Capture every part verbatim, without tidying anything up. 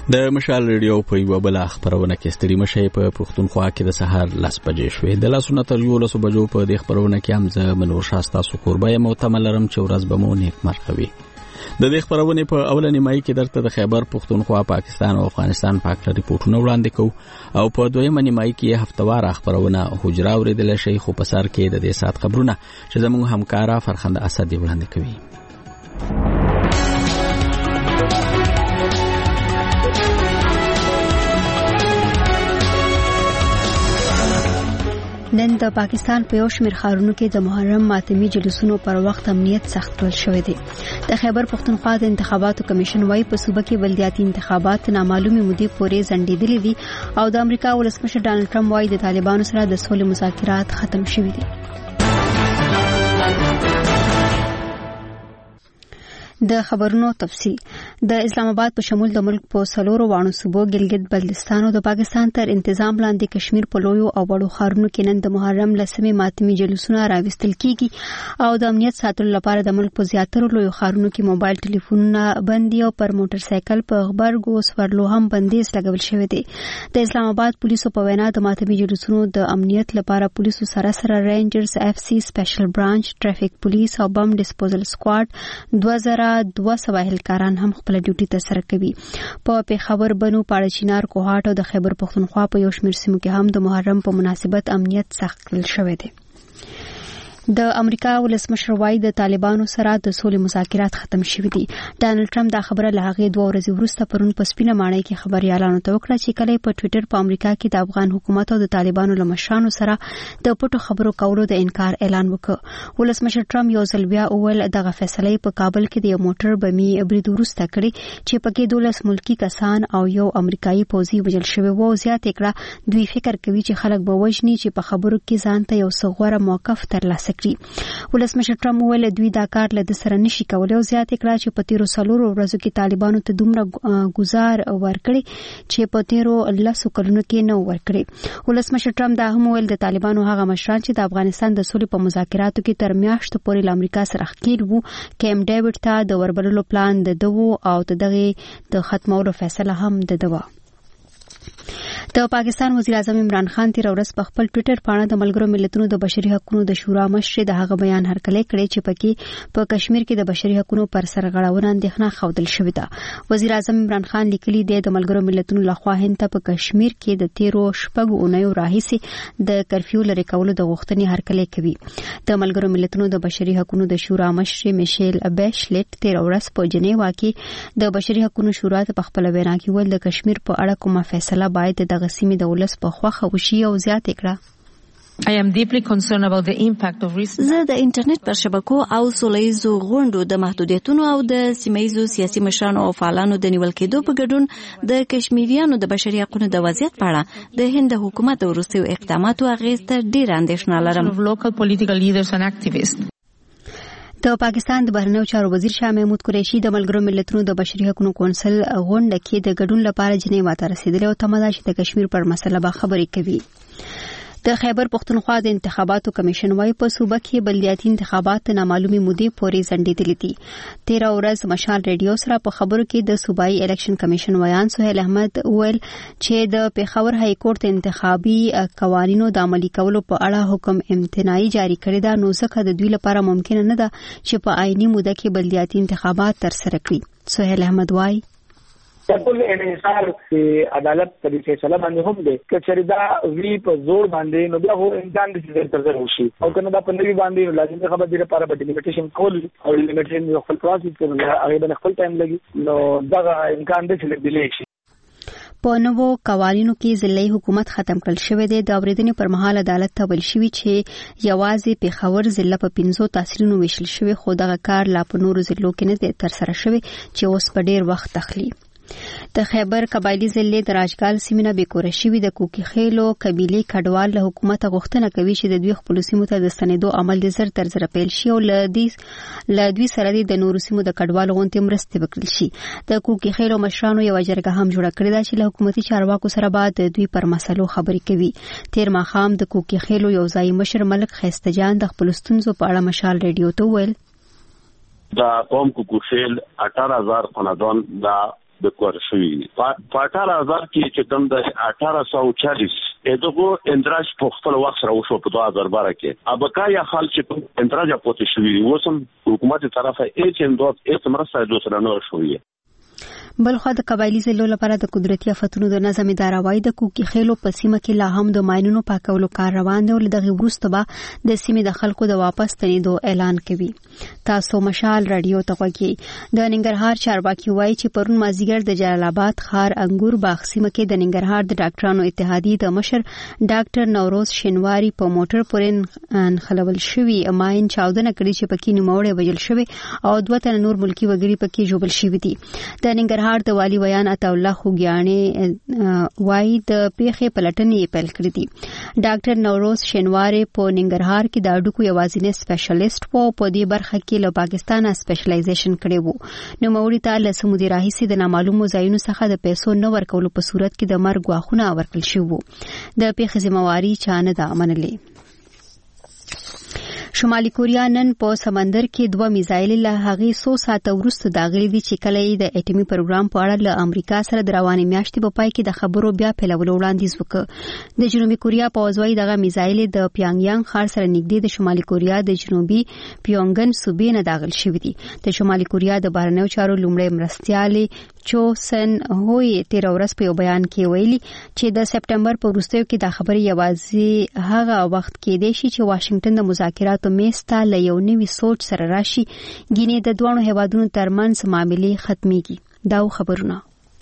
د مشال ریډیو په یو بل خبرونه کې ستړي مشه په پښتونخوا کې د سهار لاس بجې شوې د لاسونو تر یو لاسو بجو په د خبرونه کې هم زه منور شاستا سو قربای معتملرم چې ورځ به مو نیک مرخوي د دې خبرونه په اولنې مای کې درته د خیبر پښتونخوا پاکستان او افغانستان په اړه ریپورتونه وړاندې کوو او په دویمه نیمای کې هفتوار خبرونه حجرا اوریدل شي خو په سر کې د دې سات خبرونه چې زموږ همکارا فرخنده اسد وړاندې کوي. نن د پاکستان په یو شمېر ښارونو کې د محرم ماتمي جلوسونو پر وخت امنیت سخت کړل شوی دی. د خیبر پښتونخوا د انتخاباتو کمیشن وايي په صوبه کې بلدیاتي انتخابات نامعلومه مودې پورې ځنډېدلي دي او د امریکا ولسمشر ډانلډ ټرمپ وايي د طالبانو سره د سولې مذاکرات ختم شوي دي. د خبرونو تفصیل د اسلام آباد په شمول د ملک په سلورو وانو صوبو ګلګت بلتستان او د پاکستان تر انتظام لاندې کشمیر په لویو او وړو ښارونو کې نن د محرم لسمې ماتمي جلوسونه راوستل کیږي او د امنیت ساتلو لپاره د ملک په زیاترو لویو ښارونو کې موبایل ټلیفونونه بندي او پر موټر سایکل په غبرګو سورلو هم بندیز لګول شوی دی. د اسلام آباد پولیسو په وینا د ماتمي جلوسونو د امنیت لپاره پولیسو سره سره رینجرز اف سی سپیشل برانچ ټریفیک پولیس او بم ډیسپوزل سکواډ دوه زره دوه سوه هلکاران هم خپل ډیوټي ته سره کوي. په پیښور بنو پاړه چینار کوهاټ او د خیبر پښتونخوا په یو شمېر سیمو کې هم د محرم په مناسبت امنیت سخت کړل شوی دی. د امریکا ولسمشر وايي د طالبانو سره د سولې مذاکرات ختم شوي دي. ډانلډ ټرمپ دا خبره له هغې دوه ورځې وروسته پرون په سپینه ماڼۍ کې خبريالانو ته وکړه چې کله په ټویټر په امریکا کې د افغان حکومت او د طالبانو له مشرانو سره د پټو خبرو کولو د انکار اعلان وکړ. ولسمشر ټرمپ یو ځل بیا وویل دغه فیصله په کابل کې د یو موټر بمي برید وروسته کړې چې پکې دولس ملکی کسان او یو امریکایي پوځي وژل شوی وو. زیات کړه دوی فکر کوي چې خلک به وژني چې په خبرو کې ځان ته یو څه غوره موقف ترلاسه کړي. ولسمشر ټرمپ وویل دوی دا کار له د سره نشي کولای او زیات کړه چې په تیرو څلورو ورځو کې طالبانو ته دومره گزار ورکړي چې په تیرو لسو کلونو کې نه ورکړي. ولسمشر ټرمپ دا هم ویل د طالبانو هغه مشران چې د افغانستان د سولې په مذاکراتو کې تر میاشتو پورې له امریکا سره ښکېل وو کیم ډیوډ ته د وربللو پلان د دوو او دغه د ختمولو فیصله هم د دوه. د پاکستان وزیر اعظم عمران خان تیر ورځ په خپل ټویټر باندې د ملګرو ملتونو د بشري حقوقو د شورا مشر د هغه بیان هرکلی کړی چې پکې په کشمیر کې د بشري حقوقو پر سرغړاونه اندېښنه خوندل شوې ده. وزیر اعظم عمران خان لیکلي دی د ملګرو ملتونو لخوا هند ته په کشمیر کې د تیرو شپږو اونیو راهیسې د کرفیو لري کولو د غوښتنې هرکلی کوي. د ملګرو ملتونو د بشري حقوقو د شورا مشر میشیل بیشلټ تیر ورځ په جنیوا کې د بشري حقوقو شورا ته په خپل وینا کې ویل د کشمیر په اړه کومه فیصله باید د غسیمې د ولس په خوخه وشي او زیات کړه. I am deeply concerned about the impact of recent زه د انټرنیټ پر شبکو او سولهییزو غونډو د محدودیتونو او د سیمهییزو سیاسي مشرانو او فعالانو د نیول کېدو په ګډون د کشمیریانو د بشري حقوقو د وضعیت په اړه د هند حکومت وروستیو اقداماتو اغېز ته ډېره اندېښنه لرم. local political leaders and activists. د پاکستان د بهرنیو چارو وزیر شاه محمود قریشي د ملګرو ملتونو د بشري حقوقو کونسل غونډه کې د ګډون لپاره جنیوا ته رسیدلی او تمه ده چې د کشمیر پر مسله به خبرې کوي. د خیبر پښتونخوا د انتخاباتو کمیشن وايي په صوبه کې بلدیاتي انتخابات نامعلومه مودې پورې ځنډېدلي دي. تیر ورځ مشال ریډیو سره په خبرو کې د صوبایي الیکشن کمیشن ویان سهیل احمد ویل چې د پیښور های کورټ انتخابي قوانینو د عملي کولو په اړه حکم امتناعي جاری کړی دا نو ځکه د دوی لپاره ممکن نه ده چې په آئینی موده کې بلدیاتي انتخابات ترسره کړي. سهیل احمد وايي ټول انحصار چې عدالت په دې فیصله باندې هم دی چې چریدا وی په زور باندې نو بیا هو امکان دي چې ترسره وشي او کنه دا په نوی باندې لازم خبر دی لپاره به ډیلیمیټیشن کول او ډیلیمیټیشن یو خپل پروسس کوي هغه به خپل ټایم لګي نو دا امکان دی چې ډیلی شي. په نوو قوانینو کې ضلعي حکومت ختم کړل شوی دی. د اوریدنې پر مهال عدالت ته ویل شوی چې یوازې پیښور ضلع په پنځو تحصیلونو ویشل شوی خو دغه کار لا په نورو ضلعو کې نه دی ترسره شوی چې اوس په ډیر وخت تخلي. د خیبر قبایلی ضلع د راجګال سیمه به کور شوی د کوکی خېلو قبيله کډوال له حکومت غوښتنه کوي چې د دوی خپل سیمو ته د ستنېدو عمل د زر تر زر پیل شي او لدی لدوی سره د نورو سیمو د کډوال غونډې مرسته وکړي شي. د کوکی خېلو مشرانو یو جرګه هم جوړه کړې ده چې له حکومتي چارواکو سره بعد دوی پر مسلو خبرې کوي. تیر ماخام د کوکی خېلو یو ځای مشر ملک خیسته جان د خپل ستونزو په اړه مشال ریډیو ته ویل دا قوم کوکی خېل اٹھارہ ہزار خاندان دا د کور شوی په اٹھارہ هزار کې چې کوم د اٹھارہ سو چالیس دغه اندراج په خپل وخت سره وشو په دوه هزار بارہ کې ابقا یا خال چې اندراج پاتې شوی وسم حکومت طرفه هیڅ اندوت هیڅ مرسته د سره نه شوی. بلخو د قبایلی ضلعو لپاره د قدرتي آفتونو د نظم اداره وايي د کوکي خېلو په سیمه کې لا هم د ماینونو پاکولو کار روان دی او دغه وروسته به د سیمې د خلکو د واپس تنیدو اعلان کوي. تاسو مشال رادیو ته غوږی د ننګرهار چارواکي وايي چې پرون مازیګر د جلال آباد خار انګور باغ سیمه کې د ننګرهار د ډاکټرانو اتحادیې د مشر ډاکټر نوروز شینواری په موټر پورې خلول شوی ماین چاودنه کړې چې پکې نیموړې وجل شوی او دوه تن نور ملکی وګړي پکې جوړل شوی دي. د ننګرهار د والی ویان عطا الله خوګیانه وايي د پیښې پلټنې پیل کړې دي. ډاکټر نوروز شینواری په ننګرهار کې د اډوکو یوازینی سپیشلیست وو په دې برخه کې له پاکستانه سپیشلایزیشن کړی وو. نو موري ته له سمودي راهیسي د نامعلومو ځایونو څخه د پیسو نه ورکولو په صورت کې د مرګ غواخونه ورکړل شوی وو. د پیښې ذمہواری چا نه ده منلې. شمالي کوریا نن په سمندر کې دوه میزایل له هغه څو ساعت وروسته داغلي دي چې کله یې د اټومي پروګرام په اړه له امریکا سره د رواني میاشتې په پای کې د خبرو بیا پیلولو وړاندیز وکړ. د جنوبي کوریا پوځوي دغه میزایل د پیانګیانګ ښار سره نږدې د شمالي کوریا د جنوبي پیونګن صوبې نه داخل شوی دي. د شمالي کوریا د بهرنیو چارو لومړی مرستیالي چو سن هوی تیر ورځ په یو بیان کې ویلي چې د سپټمبر په وروستیو کې د خبرې یوازې هغه وخت کې دی چې واشنگټن د مذاکراتو میستا له یو نوي سوچ سره راشي ګینه د دوه هیوادونو ترمنځ معاملې ختميږي. دا خبرونه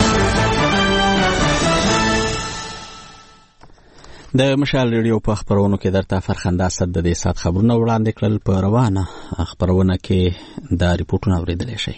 د مشال ریډیو په خبرونو کې درته فرخنده صد د دې سات خبرونه وړاندې کړل. په روانه خبرونه کې دا ریپورتونه اوریدل شي.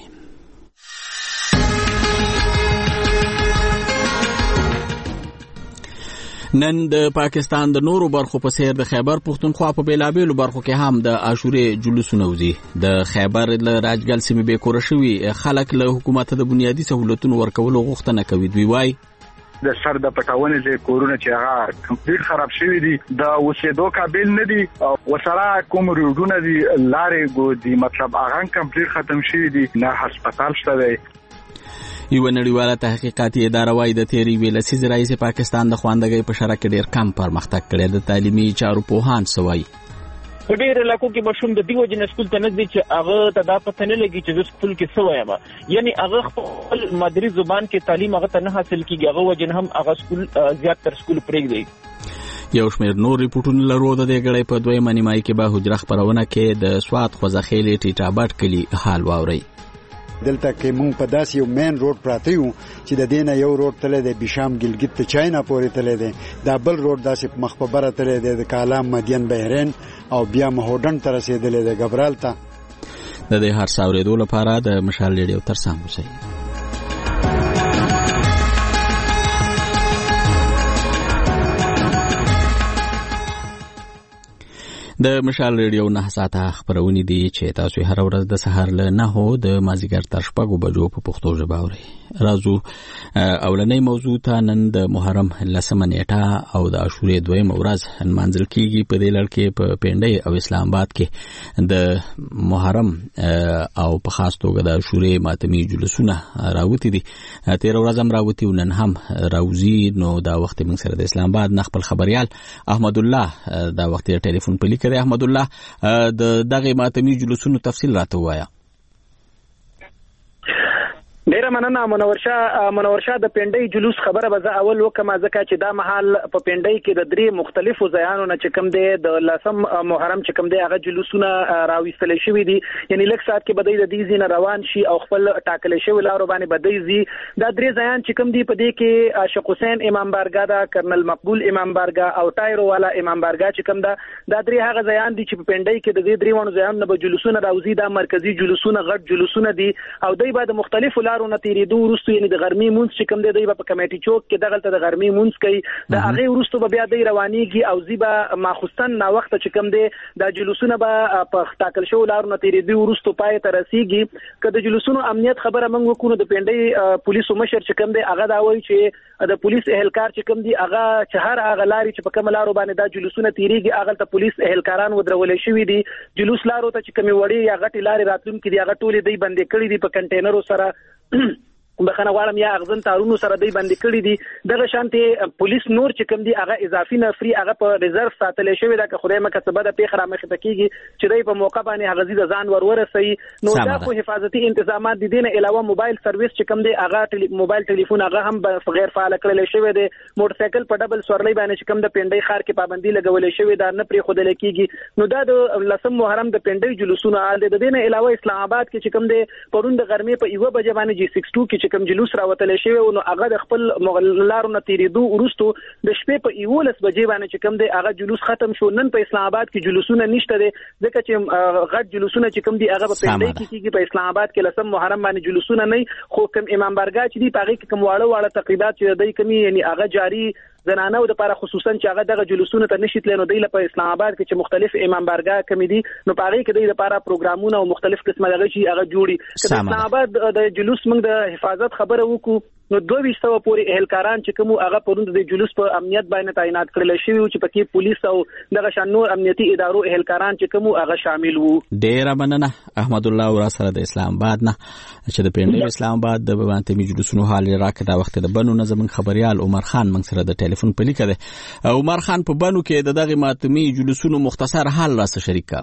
نن د پاکستان د نورو برخو په څیر د خیبر پښتونخوا په بیلابېلو برخو کې هم د عاشورې جلوسونه وزي. د خیبر له راجګل سیمې به کور شوي خلک له حکومت د بنیادی سہولتونو ورکولو غوښتنه کوي. دوی وايي د سر د پټاونې چې کورونه چې هغه کمپلیټ خراب شوی دي د اوسېدو قابل نه دي او وسره کوم روډونه دي لارې ګو دي مطلب هغه کمپلیټ ختم شوی دي نه هسپتال شته دی. یو نړیواله تحقیقاتي اداره وايي د تیری ویلسیز رئیس پاکستان د خواندګۍ په شرکت ډیر کم پرمختګ کړی. د تعلیمي چارو پوهان سوي په ډیر علاقو کې مشوم د دیو جن سکول ته نږدې چې هغه ته دا پته نه لګي چې د سکول کې څه وایم یعنی هغه خپل مادری زبان کې تعلیم هغه ته نه حاصل کیږي هغه وجن هم هغه سکول زیات تر سکول پرېږدي. یو شمېر نور ریپورتونه لرو د دې غړې په دویمه نیمایي کې به حجره خبرونه کې د سواد خوځخېلې ټیټابټ کلی حال واوري. دلته کې مونږ په داس یو مین روډ پراته یو چې د دینه یو روډ تله د بشام ګلګت ته چاینا پورې تله دی. دا بل روډ داسې مخبره تله دی د کالام مدین بحرین او بیا مهودن تر رسیدلې د غبرال ته. د دې هر څاورېدو لپاره د مشال ریډیو ترسام اوسئ. د مشال ریډیو نه ساته خبرونه دي چې تاسو هر ورځ د سحر له نه د مازیګر تر شپږو بجو په پښتو ژبه اورئ. راځو اولنۍ موضوع ته. نن د محرم لسمه نیټه او د عاشورې دویمه ورځ نمانځل کیږي. په دې لړ کې په پنډۍ او اسلام آباد کې د محرم او په خاص توګه د عاشورې ماتمي جلوسونه راوتی دي. تیر ورځ هم راوتی او نن هم راوځي. نو دا وخت موږ سره د اسلام آباد نه خپل خبريال احمد الله دا وخت ټلیفون په لیک کړی. احمد الله د دغه ماتمي جلوسونو تفصیل راته وایا. ډیره مننه منور شاه. منور شاه د پنډۍ جلوس خبره به زه اول وکم ځکه چې دا محل په پنډۍ کې د درې مختلفو ځایانو نه چې کوم دی د لسم محرم چې کوم دی هغه جلوسونه راوېستل شوي دي. یعنی لږ ساعت کې بدای د دې ځین روان شي او خپل ټاکل شوی لارو باندې بدای زی. دا درې ځایان چې کوم دی په دې کې عاشق حسین امام بارګاه دا کرنل مقبول امام بارګاه او ټایرو والا امام بارګاه چې کوم دا دا درې هغه ځایان دي چې په پنډۍ کې د دې درې ونو ځایان نه به جلوسونه راوځي. دا مرکزی جلوسونه غټ جلوسونه دي او دوی به د مختلفو لارو نه تیریدو ورستو یعنی د غرمې مونږ چې کوم دی دوی په کمیټي چوک کې دغلته د غرمې مونږ کوي. د هغه ورستو به بیا دوی روانيږي او زیبا ماخستن نا وخت چې کوم دی د جلوسونه به په تاکل شو لارو نه تیریدو ورستو پای ته رسیږي. کله جلوسونو امنیت خبره موږ وکړو د پنډۍ پولیسو مشر چې کوم دی هغه دا وایي چې د پولیس اهلکار چې کوم دی هغه چې هر هغه لاري چې په کوم لارو باندې د جلوسونه تیریږي هغه ته پولیس اهلکاران ودرول شوی دي. جلوس لارو ته چې کوم وړي یا غټي لاري راتلون کې دی هغه ټولې دی بندې کړې دي په کنټینرو سره بخنه غواړم یا اغزن تارونو سره دی باندې کړی دي دغه شانته پولیس نور چې کوم دی هغه اضافي نفري هغه په ریزرو ساتل شوی دا که خدای مکه څه بده پیښه را مخ ته کیږي چې دی په موقع باندې هغه زیاده ځان ورورسي نو دا خو حفاظتي انتظامات دي نه علاوه موبایل سرویس چې کوم دی هغه موبایل ټلیفون هغه هم غیر فعال کړل شوی دی موټر سایکل په ډبل سورلۍ باندې چې کوم د پنډۍ خار کې پابندي لګولې شوی دا نه پرې خودل کیږي نو دا د لسم محرم د پنډۍ جلوسونه آل دي د دې نه علاوه اسلام آباد کې چې کوم دی پرون د غرمې په یو بجې باندې جی سکس ټو کې چې کوم جلوس راوتل شوی نو هغه د خپل مغلارو نه تیریدو ورستو د شپې په یولس بجې باندې چې کوم دی هغه جلوس ختم شو نن په اسلام آباد کې جلوسونه نشته دي ځکه چې غټ جلوسونه چې کوم دی هغه په پنډۍ کې کیږي په اسلام آباد کې لسم محرم باندې جلوسونه نه خو کوم امام بارګاه چې دی پاره کې کوم واړه واړه تقریبات چې دای کمی یعنی هغه جاری زنانه او د لپاره خصوصا چې هغه دغه جلوسونه ته نشي تلنو دی په اسلام آباد کې چې مختلف امام بارګاه کمی دي نو پاره کې د لپاره پروګرامونه او مختلف قسمه دغه شي هغه جوړي چې اسلام آباد د جلوس موږ د حفاظت خبره وکړو نو دوه ویشتو پورې اهلکاران چې کوم هغه پروند د جلوس په امنیت باندې تعینات کړل شوی چې پکې پولیس او دغه شانو امنیتي ادارو اهلکاران چې کوم هغه شامل وو ډیر مننه احمد الله ورا سره د اسلام آباد نه چې د پنډۍ اسلام آباد د باندې جلوسونو حال راکړه دا وخت د بنو نظم خبريال عمر خان موږ سره د ټلیفون په لیکه ده عمر خان په بنو کې د دغه ماتمي جلوسونو مختصر حال را سره شریک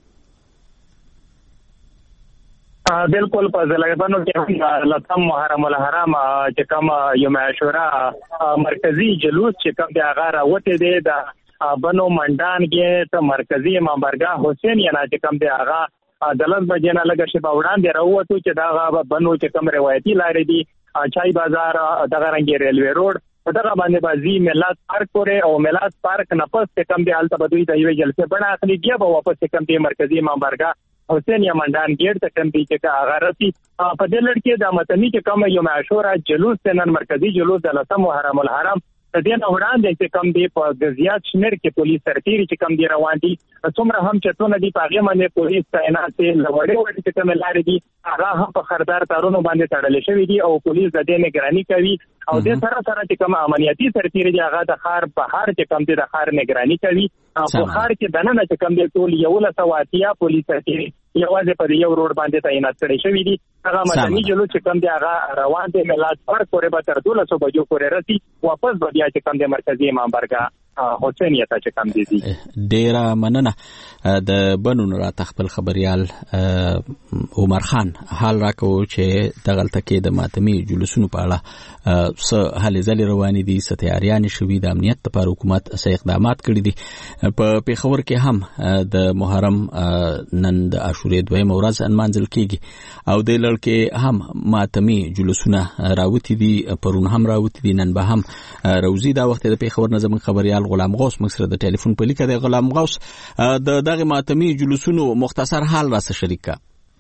بالکل په ځلګبانو کې لتم محرم الحرام چې کوم یوم عاشورا مرکزی جلوس چې کوم د هغه راوته دی د بنو منډان کې ته مرکزی امام بارګاه حسین یا چې کوم د هغه دلت بجنه لګه شي باوړان دی راوته چې دا بنو چې کوم روایتي لارې دي چای بازار دغه رنګ ریلوی روډ دغه باندې بازی ملت پارک پورې او ملت پارک نه پس کم دی الته بدوی د یوې جلسه بنا اخلي بیا به واپس کم دی مرکزی امام بارګاه حسین یا منډان ګیټ ته کم دی چې هغه رسی په دې لړ کې د متنی چې کوم یوم عاشورا جلوس نن مرکزی جلوس د لسم محرم الحرام د دې نه وړاندې چې کم دی په غزيات شمیر کې پولیس سرتيري چې کم دی روان دي څومره هم چې څونه دي په هغه باندې پولیس تعینات لوړې وړې چې کوم لارې دي هغه هم په خردار تارونو باندې تړل شوی دي او پولیس د دې نگرانی کوي او د سره سره چې کوم امنیتي سرتيري دي هغه د خار په هر چې کم دي د خار نگرانی کوي په خار کې دنه چې کم دي ټول یو له سواتیا پولیس سرتيري یوازې په یو روډ باندې تعینات کړي شوی دي هغه مدني جلوس چې کم دي هغه روان دي ملت پارک پورې به تر دولسو بجو پورې رسي واپس به بیا چې کم دي مرکزی امام بارګاه حسین یا چې کم دي دي ډیر مننه د بنو را تخپل خبريال عمر خان حال راکو چې دغلت کې د ماتمي جلوسونو په اړه څه هلې ځلې روانې دي څه تیاریانې شوي د امنیت لپاره حکومت څه اقدامات کړي دي په پیښور کې هم د محرم نن د عاشورې دویمه ورځ انمانځل کیږي او د لړ کې هم ماتمي جلوسونه راوتی دي پرون هم راوتی دي نن به هم روزي دا وخت د پیښور نظم خبريال غلام غوث مصر د ټلیفون په لیکه د غلام غوث د دغه ماتمي جلوسونو مختصر حال را سره شریک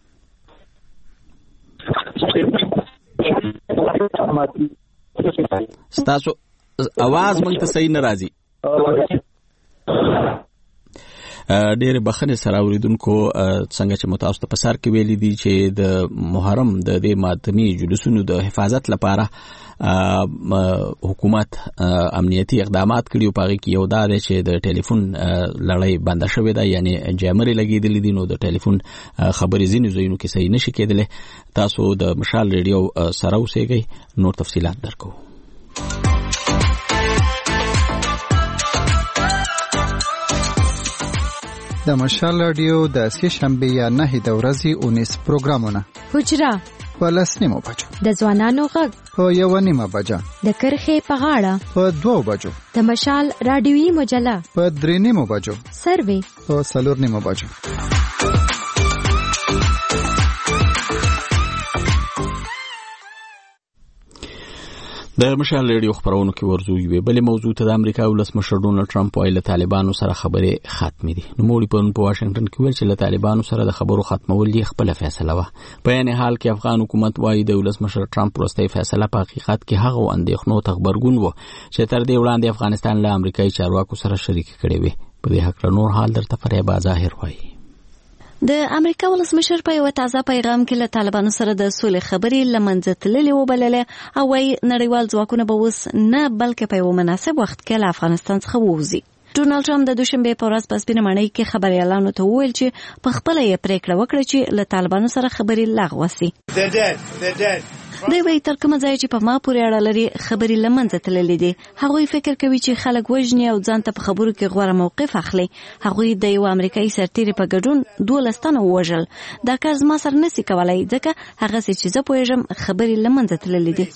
ستاسو आवाज مونږ ته صحیح نه راځي ډېر بخنه سره اوریدونکو څنګه چې متاسف په سر کې ویلي دي چې د محرم د دې ماتمي جلوسونو د حفاظت لپاره حکومت امنیتي اقدامات کړي او پاره کې یو دا دی چې د ټلیفون لړۍ بند شوې ده یعنی جامرې لګېدلې دي نو د ټلیفون خبرې ځینې ځایونو کې صحیح نشي کېدلې تاسو د مشال ریډیو سره اوسئ نور تفصيلات درکو د مشال رادیو د سې شنبه یا نه د ورځې اونیس پروګرامونه حجره ولس نیمه بجو د ځوانانو غږ په یو نیمه بجه د کرخې په غاړه په دوه بجو د مشال رادیوي مجله په درې نیمه بجو سروي په څلور نیمه بجو د مشال ریډیو خبرونو کې ورزو یوې بلې موضوع ته د امریکا ولسمشر ډونلډ ټرمپ وايي له طالبانو سره خبرې ختمې دي نو موږ په په واشنگټن کې ویل چې له طالبانو سره د خبرو ختمول یې خپل فیصله و په یعنی حال کې افغان حکومت وايي د ولسمشر ټرمپ وروستۍ فیصله په حقیقت کې هغه اندېښنو ته خبرګون و چې تر دې وړاندې افغانستان له امریکایي چارواکو سره شریک کړي وي په دې حق نور حال درته فریبا ظاهر وایي د امریکا ولسمشر په یو تازه پیغام کې له طالبانو سره د سولې خبرې لمنځه تللې وبللې او وايي نړیوال ځواکونه به اوس نه بلکې په یو مناسب وخت کې له افغانستان څخه ووځي ډونالد ټرمپ د دوشنبه په ورځ په سپینه ماڼۍ کې خبريالانو ته وویل چې په خپله یې پریکړه وکړه چې له طالبانو سره خبرې لغوه شي دوی وایي تر کومه ځایه چې په ما پورې اړه لري خبرې له منځه تللې دي. هغوی فکر کوي چې خلک وژني او ځان ته په خبرو کې غوره موقف اخلي. هغوی د یو امریکایي سرتیري په ګډون دولس تنه ووژل. دا کار زما سره نشي کولای ځکه هغسې چې زه پوهېږم خبرې له منځه تللې دي.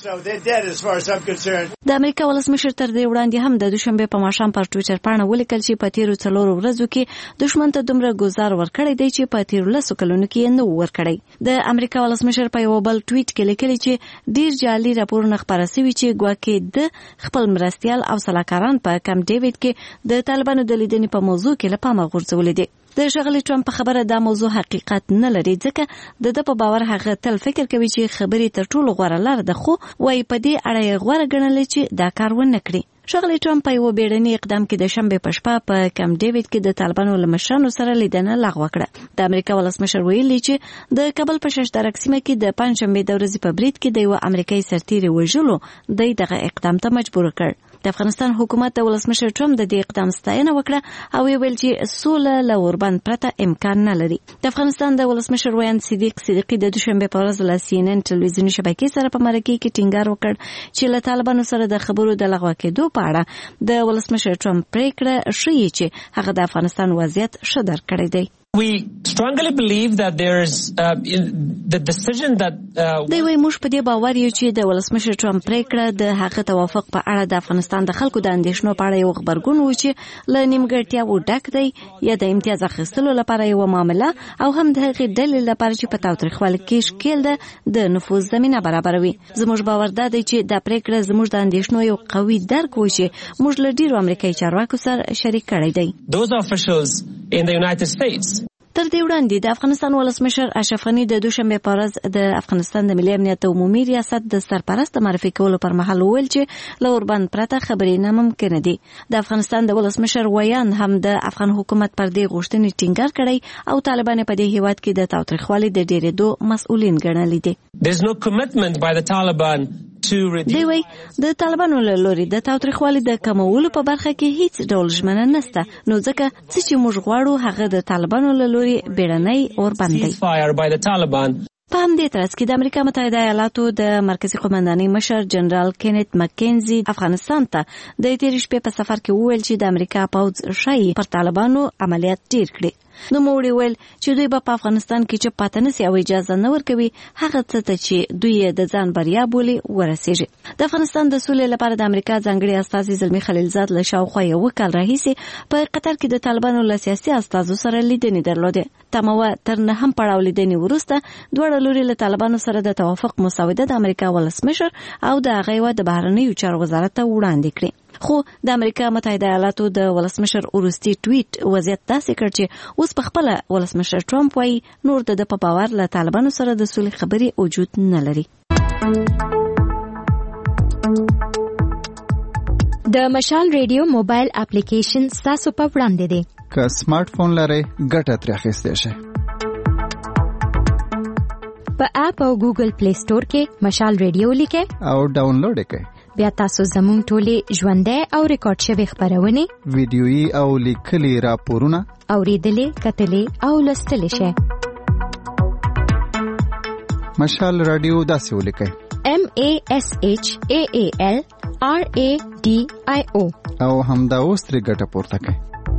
د امریکا ولسمشر تر دې وړاندې هم د دوشنبې په ماښام پر ټویټر پاڼه ولیکل چې په تیرو څلورو ورځو کې دښمن ته دومره ګزار ورکړی دی چې په تیرو لسو کلونو کې یې نه و ورکړی. د امریکا ولسمشر په یو بل ټویټ کې لیکلي چې ډیر جعلي راپورونه خپاره سوي چې ګواکې د خپل مرستیال او سلاکاران په کم ډیوډ کې د طالبانو د لیدنې په موضوع کې له پامه غورځولې دي. د ښاغلي ټرمپ په خبره دا موضوع حقیقت نه لري ځکه د ده په باور هغه تل فکر کوي چې خبرې تر ټولو غوره لار ده، خو وایي په دې اړه یې غوره ګڼلې چې دا کار ونه کړي. ښاغلي ټرمپ په یو بیړني اقدام کې د شنبې په شپه په کم ډیوډ کې د طالبانو له مشرانو سره لیدنه لغوه کړه. د امریکا ولسمشر ویلي چې د کابل په ششدرک سیمه کې د پنجشنبې د ورځې په برید کې د یو امریکایي سرتیري وژلو دی دغه اقدام ته مجبور کړ. د افغانستان حکومت د ولسمشر ټرمپ د دې اقدام ستاینه وکړه او ویل چې سوله له اوربند پرته امکان نه لري. د افغانستان د ولسمشر ویاند صدیق صدیقي د دوشنبې په ورځ له سی ان ان ټلویزیوني شبکې سره په مرکه کې ټینګار وکړ چې له طالبانو سره د خبرو د لغوه کېدو په اړه د ولسمشر ټرمپ پریکړه ښیي چې هغه د افغانستان وضعیت ښه درک کړی دی. We strongly believe that there's uh, the decision that uh, دوی وایي موږ په دې باور یو چې د ولسمشر ټرمپ پریکړه د هغه توافق په اړه د افغانستان د خلکو د اندېښنو په اړه یو خبرګون و چې له نیمګړتیاوو ډک دی، یا د امتیاز اخیستلو لپاره یوه معامله او هم د هغې ډلې لپاره چې په تاوتریخوالي کې ښکېل ده د نفوذ زمینه برابروي. زموږ باور دا دی چې دا پریکړه زموږ د اندېښنو یو قوي درک و چې موږ له ډېرو امریکایي چارواکو سره شریک کړی دی. Those officials in the United States. تر دې وړاندې د افغانستان ولسمشر اشرف غني د دوشنبې په ورځ د افغانستان د ملي امنیت عمومي ریاست د سرپرست معرفي کولو پر مهال وویل چې له اوربند پرته خبرې ناممکنه دي. د افغانستان د ولسمشر ویان هم د افغان حکومت پر دې غوښتنې ټینګار کړی او طالبان په دې هیواد کې د تاوتریخوالي د ډېرېدو مسؤلین ګڼلي دي. There's no commitment by the Taliban دی وای د طالبانو له لوري د تاوتریخوالي د کمولو په برخه کې هیڅ ډول ژمنه نشته، نو ځکه چې موږ غواړو هغه د طالبانو له لوري بیړنۍ اوربند دی. په همدې ترڅ کې د امریکا متحده ایالاتو د مرکزي قومندانۍ مشر جنرال کینت مکینزي افغانستان ته د تېرې شپې په سفر کې وویل چې د امریکا پوځ ښایي پر طالبانو عملیات ډیر کړي. نو موږ ویل چې دوی به په افغانستان کې چې پاتې نشي او اجازه نه ورکوي هغه څه ته چې دوی د ځان بریا بولي ورسیږي. د افغانستان د سولې لپاره د امریکا ځانګړي استازي زلمی خلیلزاد له شاوخوا یو کال راهیسې په قطر کې د طالبانو له سیاسي استازو سره لیدنې درلودې. تمه تر نه هم پړاو لیدنې وروسته دواړه لوري له طالبانو سره د توافق مسوده د امریکا ولسمشر او د هغې هیواد د بهرنیو چارو وزارت ته وړاندې کړې. خو د امریکا متحده ایالاتو د ولسمشر وروستي ټویټ وضعیت داسې کړ چې اوس په خپله ولسمشر ټرمپ وایي نور د ده په باور له طالبانو سره د سولې خبرې وجود نه لري. د مشال ریډیو موبایل اپلیکیشن ستاسو په وړاندې دی. که سمارټ فون لرئ ګټه ترې اخیستی شئ. په اپ او ګوګل پلی سٹور کې مشال ریډیو لیکئ او ډاونلوډ یې کړئ. بیا تاسو زموږ ټولې ژوندۍ او ریکارډ شوې خپرونې، ویډیويي او لیکلي راپورونه اوریدلې، کتلې او لوستلې شئ. مشال رادیو داسې ولیکئ: M A S H A A L R A D I O او همدا اوس ترې ګټه پورته کړئ.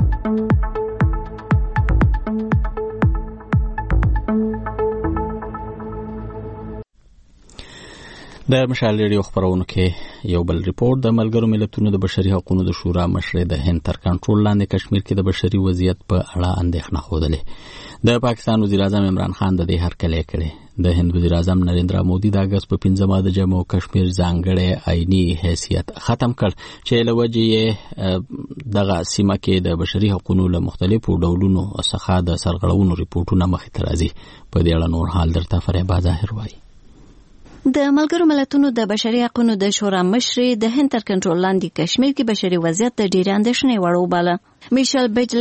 د مشال ریډیو خبرونو کې یو بل ریپورت د ملګرو ملتونو د بشري حقوقو د شورا مشر د هند تر کنټرول لاندې کشمیر کې د بشري وضعیت په اړه اندېښنه خوده. د پاکستان وزیر اعظم عمران خان د دې هرکلی کړی. د هند وزیر اعظم نریندرا مودي د اگست په پنځمه د جموں او کشمیر ځانګړی آئینی حیثیت ختم کړ چې له وجې دغه سیمه کې د بشري حقوقو له مختلفو ډولونو څخه د سرغړونو ریپورتونه مخې ته راځي. په دې اړه نور حال درته فریبا ظاهر وایي. د ملګرو ملتونو د بشري حقوقو د شورا مشر د هند تر کنټرول لاندې کشمیر کې بشري وضعیت د ډېرې اندېښنې وړ وباله. میشل بجلت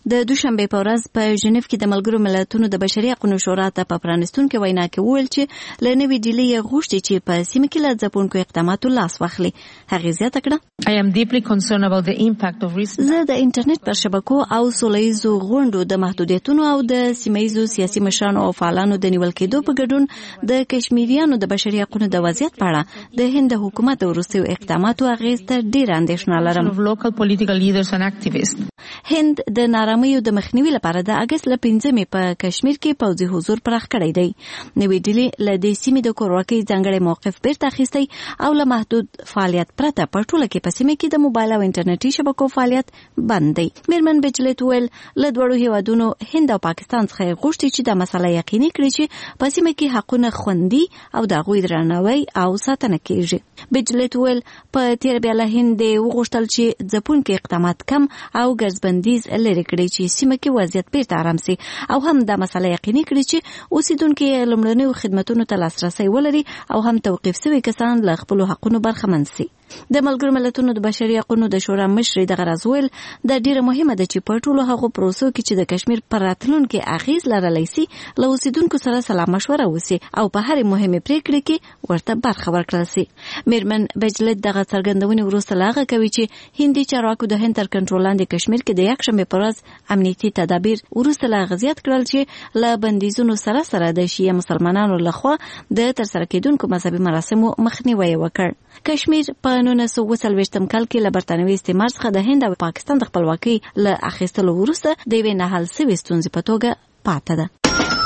د دوشنبه په ورځ په ژنیف کې د ملګرو ملتونو د بشري حقوقو شورا ته په پرانستونکو وینا کې وویل چې له نوې ډیلې غوښتي چې په سیمه کې له ځپونکو اقداماتو لاس واخلي. هغه زیاته کړه I am deeply concerned about the impact of recent زه د انټرنیټ پر شبکو او سولهییزو غونډو د محدودیتونو او د سیمهییزو سیاسي مشرانو او فعالانو د نیول کېدو په ګډون د کشمیریانو د بشري حقوقو د وضعیت په اړه د هند حکومت وروستیو اقداماتو اغېز ته ډېره اندېښنه لرم. local political leaders and activists. هند د نارامیو د مخنیوي لپاره د اگست ل پنځمې په کشمیر کې پوځي حضور پراخ کړی دی. نوې ډیلې له دې سیمې د کورواکۍ ځانګړی موقف بیرته اخیستی او له محدود فعالیت پرته په ټوله کې په سیمه کې د موبایل او انټرنیټي شبکو فعالیت بند دی. میرمن بجلت ویل له دوړو هیوادونو هند او پاکستان څخه غوښتي چې د مسله یقیني کړي چې په سیمه کې حقونه خوندي او د هغوی درناوی او ساتنه کیږي. بجلت ویل په تیر بیا له هند وغوښتل چې ځپونکي اقدامات کم او ګرځبندیز لري کړي چې سیمه کې وضعیت بیرته آرام شي او هم د مسله یقیني کړي چې اوسیدونکو لومړنیو خدماتو ته لاسرسي ولري او هم توقیف شوي کسان له خپل حقونو برخمن شي. د ملګرو ملتونو د بشري حقوقو د شورا مشر د غرض ویل د ډیره مهمه ده چې په ټولو هغو پروسو کې چې د کشمیر پر راتلونکو اغیز لرلی شي له اوسیدونکو سره سلا مشوره وشي او په هر مهمه پریکړه کې ورته برخه ورکړل شي. میرمن بجلت دغه څرګندونې وروسته لاغه کوي چې هندي چارواکو د هند تر کنټرول لاندې کشمیر کې د یکشنبه پر ورځ امنیتي تدابیر وروسته لاغه زیات کړل چې له بندیزونو سره سره د شیعه مسلمانانو لخوا د ترسره کېدونکو مذهبي مراسمو مخنیوي وکړ. کشمیر په نولس سوه اووه څلوېښتم کال کې له برتانوي استعمار څخه د هند او پاکستان د خپلواکۍ له اخیستلو وروسته د یوې نه حل سوې ستونزې په توګه پاته ده.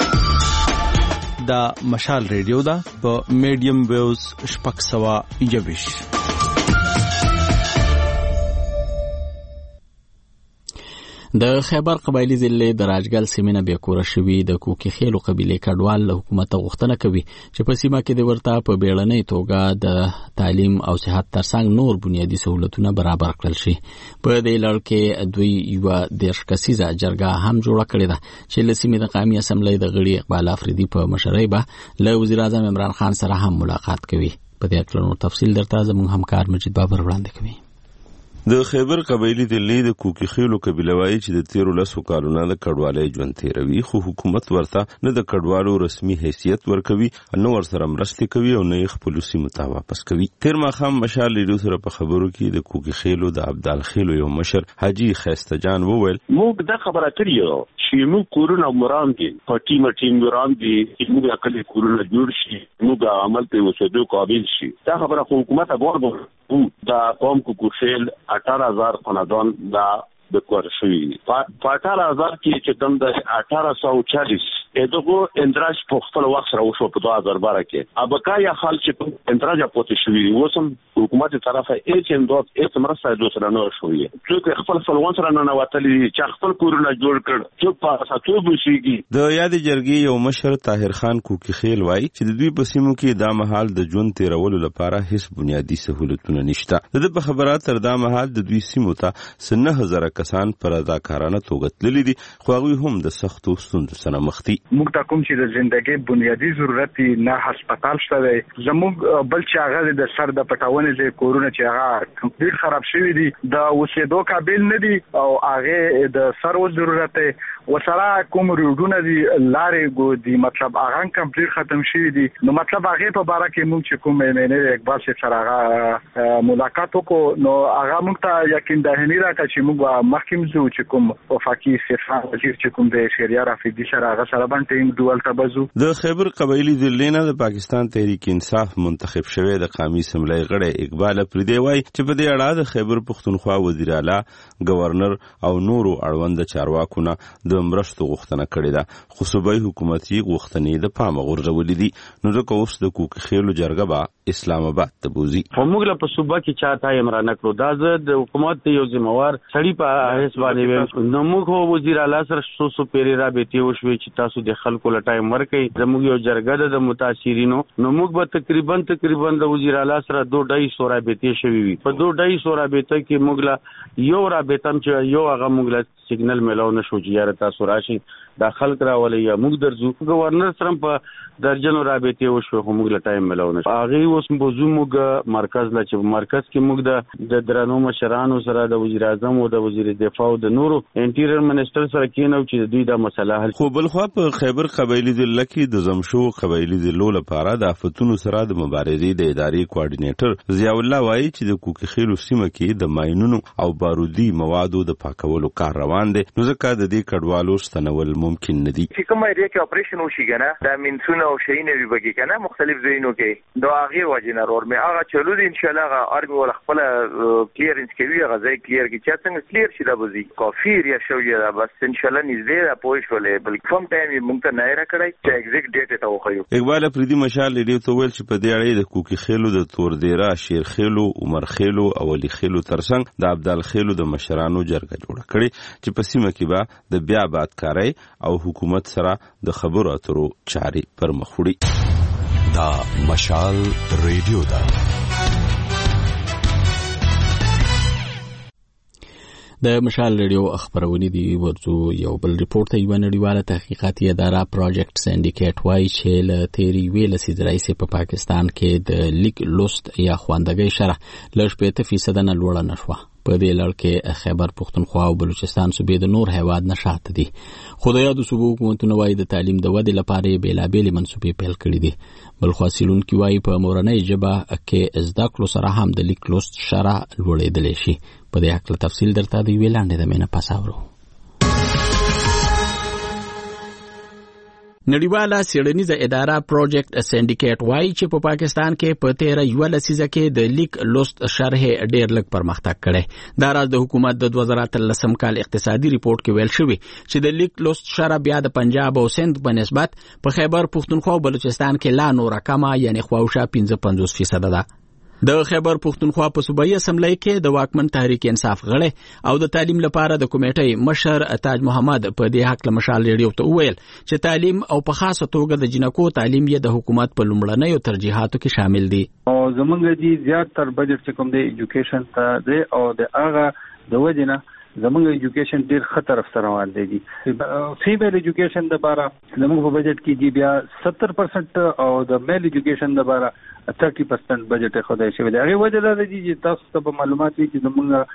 دا مشال ریډیو ده په میډیم ویوز شپږ سوه یوویشت. د خیبر قبایلی ضلع د راجګل سیمه به کوره شوی د کوکی خېلو قبیله کډوال له حکومت غوښتنه کوي چې په سیمه کې د ورته په بیړنۍ توګه د تعلیم او صحت ترڅنګ نور بنیادی سہولتونه برابر کړل شي. په دې لړ کې دوی یو دیرش کسیزه جرګه هم جوړه کړې ده چې له سیمې د قومي اسمبلی د غړي اقبال افریدي په مشرۍ به له وزیر اعظم عمران خان سره هم ملاقات کوي. په دې اړه تفصیل درته زموږ همکار مجید بابر وړاندې کوي. د خیبر قبایلی ضلع د کوکی خېلو قبیله وایي چې د تیرو لسو کالونو د کډوالۍ ژوند تیروي، خو حکومت ورته نه د کډوالو رسمي حیثیت ورکوي، نه ورسره مرستې کوي او نه یې خپلو سیمو ته واپس کوي. تیر ماښام مشال ریډیو سره په خبرو کې د کوکی خېلو د ابدال خېلو یو مشر حاجي خیسته جان وویل موږ دا خبره کړې وه چې موږ کورونه مرام دي په ټیم ټیم مرام دي چې موږ خپل کورونه جوړ شي، موږ عمل ته اوسېدو قابل شي. دا خبره حکومت غواړي دا قوم کو کوشل اٹھارہ ہزار خاندان دا د کور شوی په اٹھارہ هزار کې چې کوم د اٹھارہ سو چالیس دغه اندراج په خپل وخت سره وشو په دوه هزار بارہ کې ابقایا حال چې کوم اندراج پاتې شوی وسم حکومت طرفه هیڅ اندوت هیڅ مرسته دوسره نه شوی چې خپل فلوان سره نه وتلې چې خپل کورونه جوړ کړ چې په ساتو بشيږي. د یاد جرګې یو مشر طاهر خان کوکی خیل وایي چې د دوی په سیمو کې دا مهال د ژوند تیرولو لپاره هیڅ بنیادی سہولتونه نشته. د په خبرات تر دا مهال د دوی سیمو ته سنه هزار کسان پر اداکارانه توګه تللي دي، خو هغوی هم د سختو ستونزو سره مخ دي. موږ ته کوم چې د ژوندۍ بنیادی ضرورت نه هسپتال شته دی، زموږ بل چې هغه د سر د پټاونې له کورونه چې هغه کمپلیټ خراب شوی دي، د اوسېدو قابل نه دي او هغه د سر ضرورت دی. وسره کوم روډونه دي لارې ګو دي مطلب هغه کمپلیټ ختم شوی دي. نو مطلب هغه په باره کې موږ چې کوم مېنه اقبال سره هغه ملاقات وکړو، نو هغه موږ ته یقین دهنی راکړه چې موږ مخکې زو چې کوم وفاقي سفیر وزیر چې کوم د شریعه رافیدی سره هغه سره باندې ډول تبزو. د خیبر قبایلی ضلع نه د پاکستان تحریک انصاف منتخب شوی د قومي اسمبلی غړی اقبال افریدی وایي چې په دې اړه د خیبر پښتونخوا وزیر اعلی گورنر او نورو اړوند چارواکو نه د مرستو غوښتنه کړې ده، خو صوبایي حکومت یې غوښتنې د پامه غورځولې دي. نو ځکه اوس د کوکی خېلو جرګه به اسلام آباد ته بوزي. موږ له په صوبه کې چاته یې مرانه کړو، دا زه د حکومت یو ذمہوار سړی په حیث باندې ویم. نو موږ هو وزیر اعلی سره څو څو پیری رابطې وشوې چې تاسو د خلکو له ټایم ورکړئ. زموږ یو جرګه ده د متاثرینو، نو موږ به تقریبا تقریبا د وزیر اعلی سره دوه ډای سو رابطې شوي وي. په دوه ډای سو رابطه کې موږ له یو رابطه چې یو هغه موږ له سیګنل ملاو نشو چې یاره تاسو راشي دا خلک راولي یا موږ درځو گورنر سره په درجنو رابطه وشو خو موږ له ټایم ملونه هغه اوس موضوع موږ مرکز لا چې مرکز کې موږ د درانو مشرانو سره د وزیر اعظم او د وزیر دفاع او د نورو انټیریور منسٹر سره کېنو چې دوی دا مسله حل خو بل خو په خیبر قبایلی ضلع کې د زمشو قبایلی ضلع لپاره د آفتونو سره د مبارزې د ادارې کوارډینیټر ضیاء الله وایي چې د کوکي خیلو سیمه کې د ماینونو او بارودي موادو د پاکولو کار روان دی نو ځکه د دې کډوالو ستنول ممکن نه دي چې کوم ایریا کې اپریشن وشي کنه د مینسونو او شینه وی بګی کنه مختلف ځایونو کې دا هغه وجنه رور مې هغه چلو دي ان شاء الله هغه ارګ ول خپل کلیرنس کوي هغه ځای کلیر کی چې څنګه کلیر شي دا بزي کافي ایریا شو یا بس ان شاء الله نږدې را پوه شولې بلکې کوم ټایم مونږ ته نه راکړی چې ایگزیکټ ډیټ ته وخیو اقبال افریدي مشال لري ته ویل چې په دې اړه د کوکي خیلو د تور دیرا شیر خیلو عمر خیلو او علي خیلو ترڅنګ د عبدال خیلو د مشرانو جرګه جوړه کړي چې په سیمه کې به د بیا آبادکاري او حکومت سره د خبرو اترو چاري پر مخ وړي دا مشال ریډیو دا د مشال ریډیو خبرونه دی ورته یو بل ریپورت ته یو نړیواله تحقیقاتي اداره پروجیکټ سینډیکیټ وايي چې ل تیری ویل سیدرایسه په پاکستان کې د لیک لوست یا خواندګۍ شرح لږ په ته فیصد نه لوړه نشوه په دې لړ کې خیبر پختونخوا او بلوچستان صوبې د نور هیواد نشاط دي خدای د صوبو حکومتونو وايي د تعلیم د ودې لپاره بیلابېل منسوبې پیل کړې دي بل خاصلون کې وايي په مورنۍ ژبه کې زده کړو سره هم د لیک لوست شرح لوړېدلی شي په دې حق تفصیل درته دی ویلاندې د مینه پاساورو نړیواله څېړنیزه اداره پروجیکټ سینډیکیټ وايي چې په پاکستان کې په تیره یو لسیزه کې د لیک لوست شرح ډېر لږ پرمختګ کړی دا راز د حکومت د دوه زره اتلسم کال اقتصادي ریپورت کې ویل شوی چې د لیک لوست شرح بیا د پنجاب او سند په نسبت په خیبر پختونخوا او بلوچستان کې لا نور کمه یعنی خواوشا پنځه پنځوس فیصد ده د خیبر پختونخوا په صوبایي اسمبلی کې د واکمن تحریک انصاف غړي او د تعلیم لپاره د کمیټې مشر تاج محمد په دې حق له مشال ریډیو ته وویل چې تعلیم او په خاصه توګه د جنکو تعلیم یې د حکومت په لومړنیو ترجیحاتو کې شامل دي او زمونږ دي زیات تر بجټ چې کوم دی ایجوکیشن ته دی او د هغه د وجنه زمونږ ایجوکیشن ډیر خطر افسر روان دی فیمیل ایجوکیشن د بارا زمونږ په بجټ کې دی بیا ستر پرسنٹ او د میل ایجوکیشن د بارا thirty percent بجټ خدای شوی دی هغه وجه دا دی چې تاسو ته په معلومات وي چې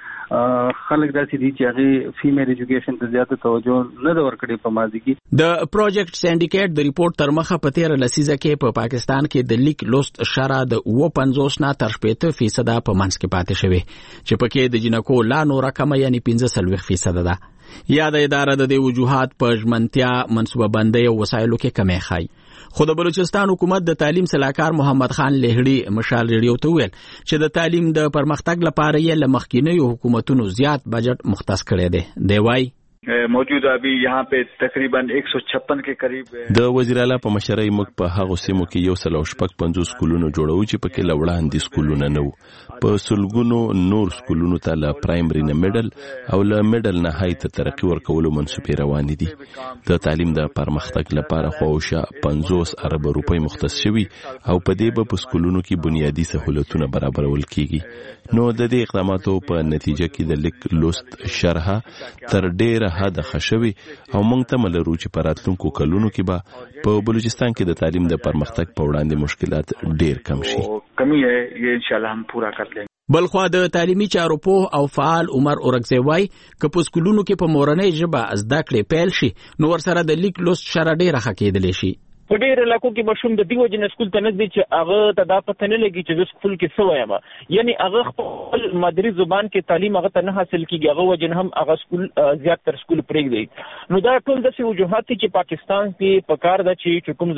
زمونږ خلک داسې دي چې هغه فیمیل ایجوکیشن ته زیاته توجه نه دا ورکړي په ماضي کې د پروجیکټ سینډیکیټ د ریپورت تر مخه په تیر لسیزه کې په پاکستان کې د لیک لوست شرح د اوه پنځوس نه تر شپږ فیصد په منځ کې پاتې شوی چې پکې د جنکو لا نور کم یعنی پنځه څلوېښت فیصد ده یا د اداره د دې وجوهات په ژمنتیا منصوبه بندۍ او وسایلو کې کمی ښایي خو د بلوچستان حکومت د تعلیم سلاکار محمد خان لهړي مشال ریډیو ته ویل چې د تعلیم د پرمختګ لپاره یې له مخکینیو حکومتونو زیات بجټ مختص کړی دی دی وايي موجود ابھی یہاں پہ تقریباً ایک سو چھپن کے قریب د وزیر اعلی په مشرۍ موږ په هغه سیمو کې یو سل او شپږ پنځوس سکولونو جوړو چې پکې لوړاندې سکولونه نه وو په سلګونو نور سکولونو ته له پرایمري نه میډل او له میډل نه هاي ته ترقی ورکولو منسوبې روان دي د تعلیم د پرمختګ لپاره خواوشا پنځوس ارب روپۍ مختص شوي او په دې به په سکولونو کې بنیادی سہولتونه برابرول کیږي نو د دې اقداماتو په نتیجه کې د لیک لوست شرح تر ډیره حد خښوي او موږ ته ملرو چې په راتلونکو کلونو کې به په بلوچستان کې د تعلیم د پرمختګ په وړاندې مشکلات ډیر کم شي کمی ہے یہ انشاءاللہ ہم پورا کر لیں بلخوا د تعلیمي چارو په او فعال عمر اورګزی وای ک په سکولونو کې په مورنۍ ژبه زده کړې پیل شي نو ورسره د لیک لوست شرح ډیره خکېدلی شي په ډېر علاقو کې مشوم د دیو جن سکول ته نږدې چې هغه ته دا پته نه لګي چې د سکول کې څه وایم یعنی هغه خپل مادری زبان کې تعلیم هغه ته نه حاصل کیږي هغه وجن هم هغه سکول زیات تر سکول پرېږدي نو دا ټول د څه وجوهات چې پاکستان کې په کار ده چې کوم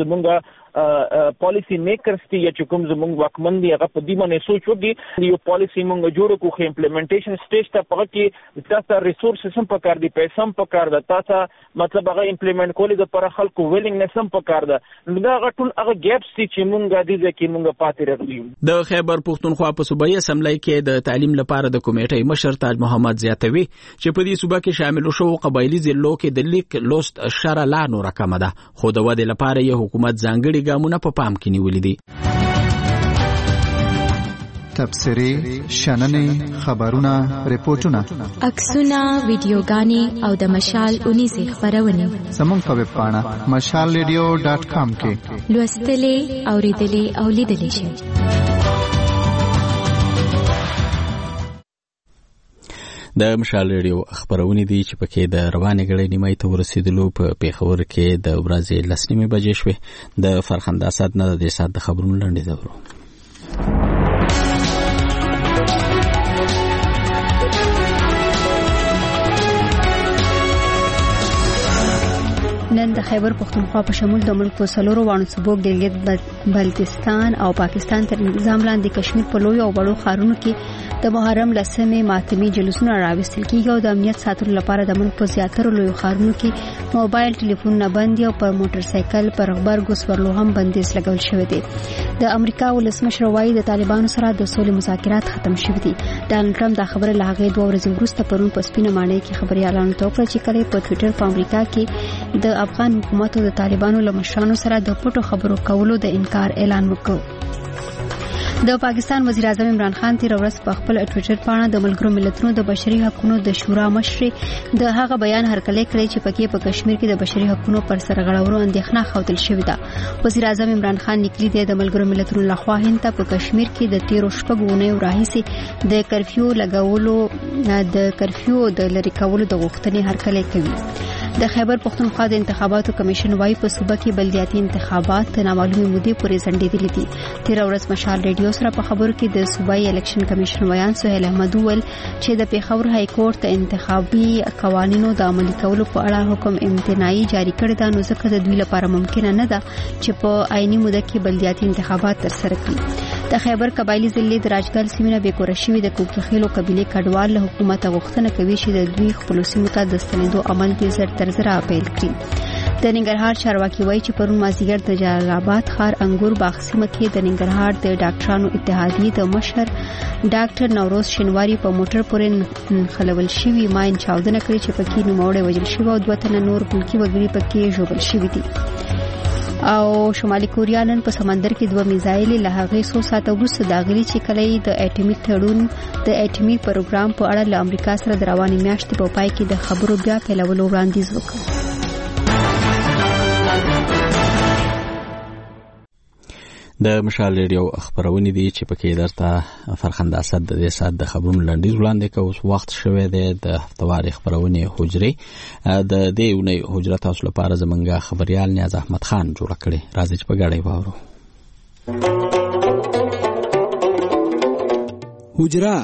زمونږ پالیسی میکرز دي یا چې کوم زمونږ واکمن دي هغه په دې باندې سوچ وکړي یو پالیسی مونږ جوړ کړو خو امپلیمنټیشن سټیج ته پغه کې تاسو ریسورسز هم پکار دي پیسې هم پکار ده تاسو مطلب هغه امپلیمنٹ کولې د پر خلکو ویلینګنس هم پکار ده نو دا ټول هغه ګیپس چې مونږ د دې کې مونږ پاتې راغلي د خیبر پختونخوا په صوبایي اسمبلی کې د تعلیم لپاره د کمیټې مشر تاج محمد زیاتوي چې په دې صوبه کې شامل شو قبایلی ضلعو کې د لیک لوست شرح لا نور کم ده خو د ودې لپاره یې حکومت ځانګړي ګامونه په پام کې نیولې دي تبصرې شننې خبرونه ریپورتونه عکسونه ویډیوګانې او د مشال اونیزې خبرونه زموږ په ویب پاڼه مشال ریډیو ډاټ کام کې لوستلې اوریدلې او لیدلې شئ. د مشال ریډیو خبرونه دي چې پکې د روانې غړې نیمای ته ورسېدلو په پیښور کې د ورځې لس نیمې بجې شوې. د فرخنده اسد نه د سات د خبرونو لنډې زورو. نن د خیبر پختونخوا په شمول د ملک په څلورو وانه صوبو ګلګت بلتستان او پاکستان تر نظام لاندې کشمیر په لوی او وړو ښارونو کې د محرم لسمې ماتمي جلوسونه راوستل کیږي او د امنیت ساتلو لپاره د ملک په زیاتره لوی ښارونو کې موبایل ټلیفونونه بند او پر موټر سایکل پر غبرګو سورلو هم بندیز لګول شوی دی. د امریکا ولسمشر وایي د طالبانو سره د سولې مذاکرات ختم شوي دي. ډانلډ ټرمپ دا خبره له هغې دوه ورځې وروسته پرون په سپینه ماڼۍ کې خبريالانو ته وکړه چې کله په ټویټر په امریکا کې د افغان حکومت او د طالبانو له مشرانو سره د پټو خبرو کولو د انکار اعلان وکړ. د پاکستان وزیر اعظم عمران خان تیر ورځ په خپل ټویټر باندې د ملګرو ملتونو د بشري حقوقو د شورا مشر د هغه بیان هرکلی کړی چې پکې په کشمیر کې د بشري حقوقو پر سرغړاونو اندېښنه ښودل شوې ده. وزیر اعظم عمران خان لیکلي دی د ملګرو ملتونو لخوا هند ته په کشمیر کې د تیرو شپږو اونیو راهیسې د کرفیو لګولو د کرفیو د لری کولو د غوښتنې هرکلی کوي. د خیبر پختونخوا د انتخاباتو کمیشن وايي په صوبه کې بلدیاتي انتخابات د نامعلومې مودې پورې ځنډېدلي دي. تیر ورځ مشال ریډیو سره په خبرو کې د صوبایي الیکشن کمیشن ویان سهیل احمد وویل چې د پیښور های کورټ د انتخابي قوانینو د عملي کولو په اړه حکم امتناعي جاری کړی دی، نو ځکه د دوی لپاره ممکن نه ده چې په عیني موده کې بلدیاتي انتخابات ترسره کړي. د خیبر قبایلی ضلع د راجګل سیمه به کور شوی د کوکخیلو قبيله کډوال له حکومت غوښتنه کوي چې د دوی خپل سیمه ته د ستنېدو عمل دې زر تر زر اپیل کړي. د ننګرهار چارواکي وایي چې پرون مازیګر د جلال آباد ښار انګور باغ سیمه کې د ننګرهار د ډاکټرانو اتحادیې د مشر ډاکټر نوروز شینواری په موټر پورې خلول شوی ماین چاودنه کړې چې پکې نوموړی وژل شوی او دوه تنه نور ملکی وګړي پکې ژوبل شوي دي. او شمالي کوریا نن په سمندر کې دوه میزایل له هغې څو ساعته وروسته داغلي چې کله د اټومي تړون د اټومي پروګرام په اړه له امریکا سره د روانې میاشتې په پای کې د خبرو بیا پیلولو وړاندیز وکړ. د مشال ریډیو خبرونه دي چې پکې درته فرخنده اسد د دې سات د خبرونو لنډیز وړاندې کوي. اوس وخت شوه دی د هفتواري خبرونه حجره د دې ونې حجره تاسو لپاره زمونږه خبريال نیاز احمد خان جوړ کړي. راځي چې په غاړې وورو. حجره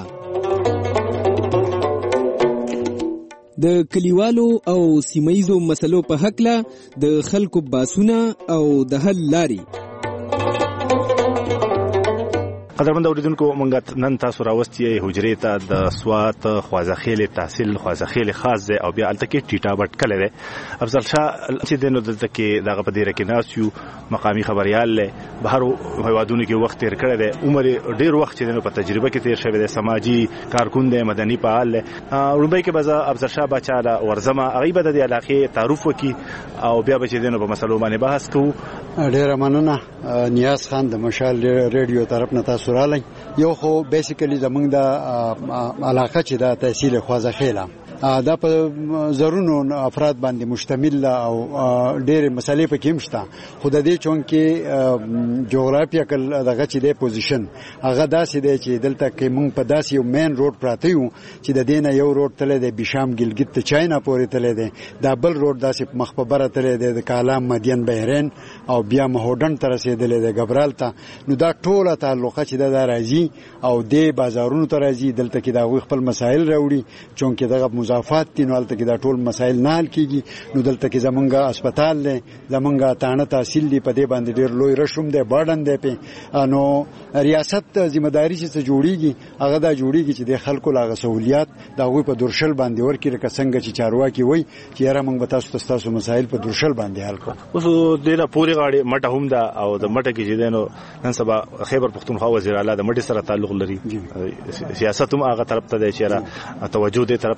د کلیوالو او سیمایزو مسلو په حق له د خلکو باسونه او د حل لاري. قدرمن اوریدونکو مونږ نن تاسو راوستي حجرې ته د سوات خوازخیل تحصیل خوازخیل خاص دی او بیا الته کې ټیټا بټ کله دی افضل شاه چې دنو دلته کې دغه په ډیره کې ناسیو مقامی خبريال له بهر هوادونو کې وخت تیر کړی دی. عمر ډیر وخت چې دنو په تجربه کې تیر شوی دی. سماجی کارکون دی، مدني فعال دی. رومبای کې بازا افضل شاه بچاله ورزمه غیبه د علاقې تعارف وکي او بیا به چې دنو په مسلو باندې بحث کوو. ډیر مننه نیاز خان د مشال ریډیو طرف نه تاسو رالی. یو خو بیسیکلی زمونږ د علاقه چې د تحصیل خوازخیله دا په زرونو افراد باندې مشتمل او ډېر مسلې پکې مشته. خو د دې چون کې جغرافیکل دغه چې د پوزیشن هغه داسې دی چې دلته کې مونږ په داسې یو مین روډ پراته یو چې د دینه یو روډ تللی دی بشام ګلګت ته چاینا پورې تللی دی. دا بل روډ داسې مخ په بره تللی دی د کالام مدین بحرین او بیا مهودن ته رسېدلی دی ګبرال ته. نو دا ټوله تعلقه چې دا راځي او د بازارونو ته راځي دلته کې دا خپل مسایل راوړي چون کې دغه مضافات دي. نو دلته کې دا ټول مسایل نه حل کیږي. نو دلته کې زمونږه هسپتال دی، زمونږه تانه تحصیل دی، په دې باندې ډېر لوی رشوم دی، بارډن دی. په نو ریاست ذمہداري چې جوړیږي هغه دا جوړیږي چې د خلکو لاغه سہولیات دا غوي په درشل باندې ورکړي لکه څنګه چې چارواکي وای چې یاره موږ به تاسو تاسو مسایل په درشل باندې حل کوو. اوس د نه پوری غاړي مټه هم دا او د مټه کې چې دینو نن سبا خیبر پختونخوا وزیر اعلی د مټه سره تعلق لري. سیاست هم هغه طرف ته دی چې را توجه دې طرف ته سیوا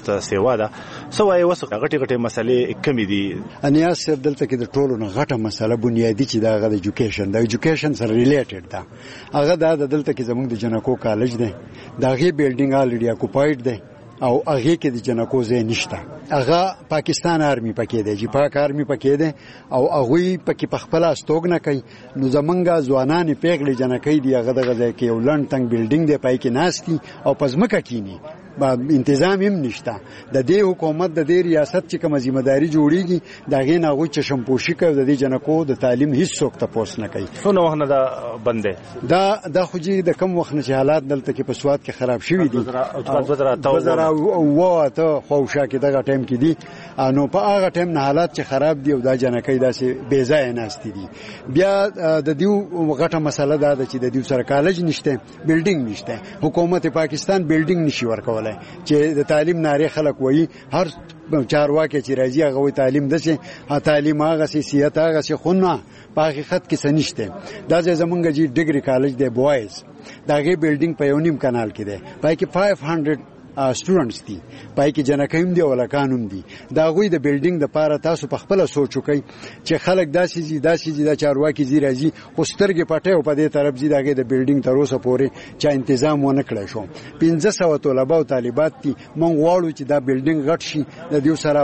شروع ده سوای وسه غټي غټي مسلې کمی دي. انیا سر دلته کې د ټولو نه غټه مسله بنیادی چې دا غو ایجوکیشن د ایجوکیشن سره ریلیټډ ده. هغه دا دلته کې زموږ د جنکو کالج دی دا غي بیلډینګ الریډي اکوپاید دی او هغه کې د جنکو ځای نشته. هغه پاکستان آرمي پکې دی چې پاک آرمي پکې دی او هغه پکې په خپل استوګ نه کوي. نو زمونږه ځوانان پیغلې جنکې دی هغه دغه ځای کې یو لند تنګ بیلډینګ دی پای کې ناشتي او پزمکه کینی با انتظام هم نشته. د دې حکومت د دې ریاست چې کوم ځمېداري جوړیږي دا غي نه غو چشم پوشي کوي د دې جنکو د تعلیم هیڅ څوک ته پوس نه کوي. څونه وخت نه دا بندې دا د خوجي د کم وخت نه حالات دلته کې په سواد کې خراب شوي دي. دو هزار ته خوشا کې دغه ټایم کې دي نو په هغه ټایم نه حالات چې خراب دي او دا جنکې داسې بې ځای ناشتي دي. بیا د دیو غټه مسله دا ده چې د دیو سره کالج نشته بیلډینګ نشته. حکومت پاکستان بیلډینګ نشي ورکول چې د تعلیم ناری خلک وایي هر چارواکي چې راځي هغه تعلیم دسه تعلیم هغه سیاست هغه څه خونه په حقیقت کې سنشته. دا زمونږ جی ډیګري کالج دی بوایز داغه بیلډینګ په یو نیم کانال کې دی پای کې پنځه سوه سټوډنټس دي پای کې جنکایم دي او لکانوم دي. دا غوي د بیلډینګ د پاره تاسو په خپل سوچ وکئ چې خلک داسې دي داسې دي د چارواکي زی راځي خو سترګې پټه او په دې طرف زی داګه د بیلډینګ تر اوسه پورې چا تنظیم ونه کړی شو. پنځه سوه طلبه او طالبات دي مونږ غواړو چې دا بیلډینګ غټ شي د دې سره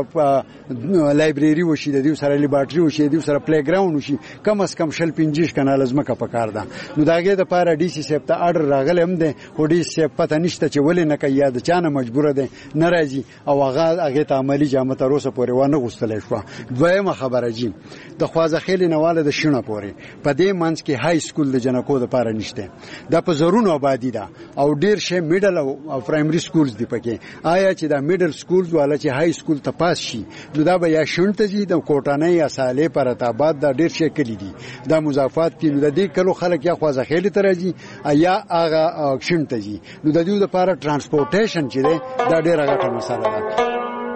لایبرری وشي د دې سره لیبارټری وشي د دې سره پلی ګراوند وشي کم از کم شل پنځه کانال زمکه پکار ده. نو داګه د پاره ډي سي سیب ته اډر راغلی هم ده خو ډي سي پته نشته چې ولې نه کوي یاد نه مجبور ده ناراضي او هغه هغه ته عملی جامه تر اوسه پورې ونه غوستلې شو. دویمه خبره جی د خوازخیل نواله د شنه پورې په دې منځ کې های سکول د جنکو د پاره نشته. دا په زرونو آبادی ده او ډیر شی میډل او پرایمري سکولز دی پکې. آیا چې دا میډل سکولز والا چې های سکول ته پاس شي نو دا به یا شونټه دي د کوټانه یا ساله پر اتاباد دا ډیر شی کلی دي دا مضافات دي. نو د دې کلو خلک یا خوازخیل ته راځي یا هغه شونټه دي. نو د دې لپاره ترانسپورټیشن چې دا ډیره غټه مسله ده.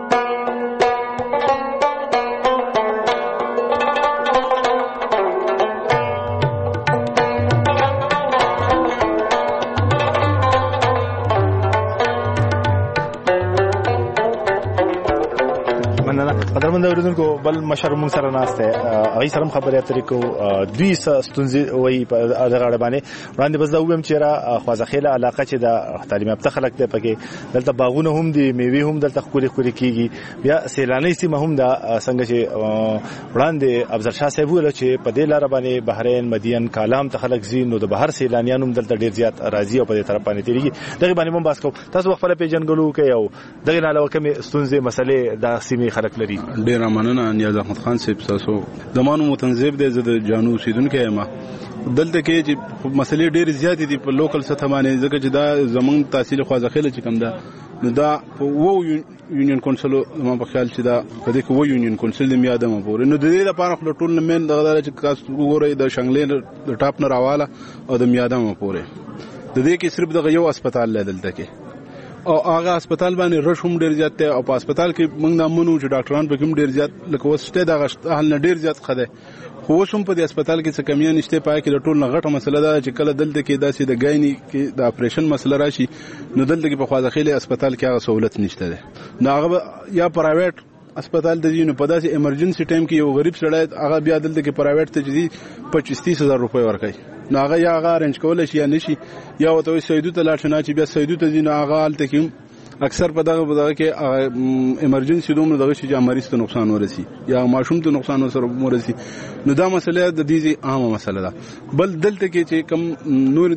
قدرمن اوریدونکو بل مشر مون سره ناشته هغه سره خبرې اترې کو دوی ستونزې وایي په دغه اړه باندې وړاندې بس دا ویم چې را خوازخیله علاقه چې د تعلیم یافته خلک ته پکې دلته باغونه هم دي میوه هم دلته خوري خوري کیږي. بیا سیلاني سیمه هم دا څنګه چې وړاندې افضل شاه صاحب ویل چې په دې لار باندې بحرین مدین کالام ته خلک زین نو د بهر سیلانیانو هم دلته ډیر زیات راځي او په دې طرف باندې تیریږي. دغه باندې هم بحث کوو. تاسو خپل پیژنګلو کې یو دغه نه علاوه کوم ستونزې مسلې د سیمې خلک لري. ډیر مننه نیاز احمد خان صاحب تاسو دمانو متنظب دی زه د جانو اوسیدونکو یم. دلته کې چې مسلې ډېر زیات دي په لوکل سطح باندې ځکه چې دا زمونږ تحصیل خوازخیله چې کوم ده نو دا په وو یونین کونسل ما په خیال چې دا په دې کې وو یونین کونسل د میادمه پورې نو د دې لپاره خپل ټول نمن دغه چې تاسو وګورئ د شنګلې د ټاپ نه راواله او د میادمه پورې د دې کې صرف دغه یو هسپتال لدلته کې او هغه هسپتال باندې رش هم ډیر زیات دی او په هسپتال کې موږ دا منو چې ډاکټران په کوم ډیر زیات لکه وسته دا حل نه ډیر زیات خده خو هم په دې هسپتال کې څه کمیه نشته. پای کې د ټول نه غټه مسله ده چې کله دلته کې داسې د ګایني کې د اپریشن مسله راشي نو دلته کې په خوازخیله هسپتال کې هغه سہولت نشته ده. نو هغه یا پرایویټ هسپتال د دې نو په داسې ایمرجنسي ټایم کې یو غریب سړی هغه بیا دلته کې پرایویټ ته جدي پچیس هزار روپۍ ورکړي نو هغه یا هغه ارنج کول شي یا نشي یا وته سیدو ته لاړ شنه چې بیا سیدو ته دین هغه الته کې اکثر په دغه په دغه کې ایمرجنسي دومره دغه شي چې مریض ته نقصان ورسي یا ماشوم ته نقصان ورسي نو دا مسله د دې عامه مسله ده. بل دلته کې چې کم نور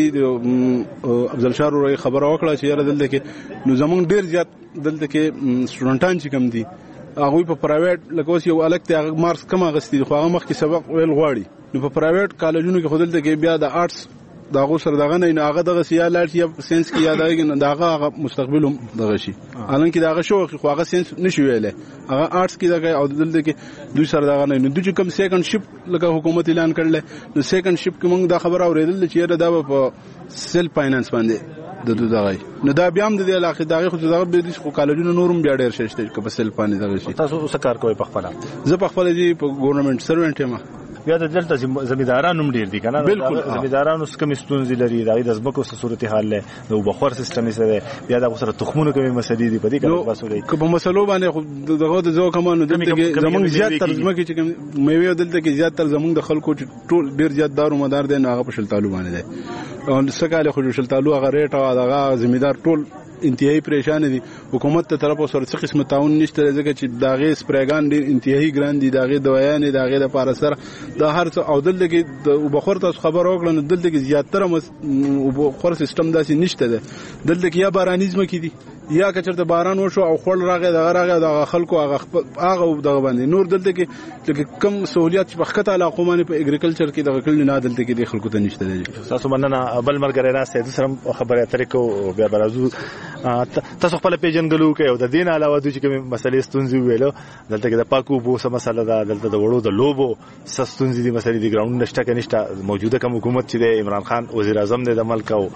داسې افضل شاه روي خبره وکړه چې یاره دلته کې نو زمونږ ډیر زیات دلته کې سټوډنټان چې کم دي هغه په پرایویټ لکه یو الګ ته هغه مارکس کم غستې خو هغه مخکې سبق ویل غواړي نو په پرایویټ کالجونو کې خودل ته کې بیا د آرټس داغه سره دغه نه هغه دغه سیالات یا ساينس کې یادایي نه دغه مستقبل هم دغه شي الان کې دغه شو خو هغه ساينس نشي ویلې هغه آرټس کې دغه او دلته کې دوی سره دغه نه دوی کوم سیکنډ شپ لکه حکومت اعلان کړل نو سیکنډ شپ کې موږ دا خبر اوریدل چې دا په سیل فاینانس باندې د دوی دغه نو دا بیا هم د علاقې دغه خو دغه به د کالجونو نورم بیا ډیر شته چې په سیل باندې دغه شي. تاسو څه کار کوئ په خپل؟ زه په خپل دي په ګورنمنت سروینټ یم بیا د دلته زمیندارانو ډیر دي کنه بالکل زمیندارانو کوم ستونزې لري دا د ځمکو صورتحال له د بخور سیستم سره بیا د سره تخمونو کومې مسلې دي په دې کې باسولې کوم مسلو باندې دغه د زو کمانو دلته زمونږ زیات تر ځمکې چې میوه دلته کې زیات تر زمونږ د خلکو ټول ډیر زیات دارو مدار دي هغه په شلتالو باندې دي او سکاله خو شلتالو هغه ریټ او هغه زمیندار ټول انتهایی پریشان دي حکومت ته طرف سره څه قسم تعاون نشته ځکه چې داغه سپریګان ډیر انتهایی ګران دي داغه دوايان داغه د پاره سره د هر څه او دلته کې د بخور تاسو خبر اوکړه دلته کې زیاتره بخور سیستم داسې نشته ده دلته کې یا بارانیزم کې دي یا کچر د باران وشو او خړ راغی د راغی د خلکو هغه هغه دغه باندې نور دلته کې کم سہولیات په خطه علاقو باندې په اګریکلچر کې دغه کل نه دلته کې د خلکو ته نشته دي تاسو مننه بل مرګره راسته د سره خبره اترې کو بیا برازو تاسو خپل پیژنګلو کې او د دین علاوه د کوم مسلې ستونزې ویلو دلته کې د پاکو بو سم مسله ده دلته د وړو د لوبو ستونزې دي مسلې دي ګراوند نشته کې نشته موجوده کوم حکومت چې د عمران خان وزیر اعظم د ملک او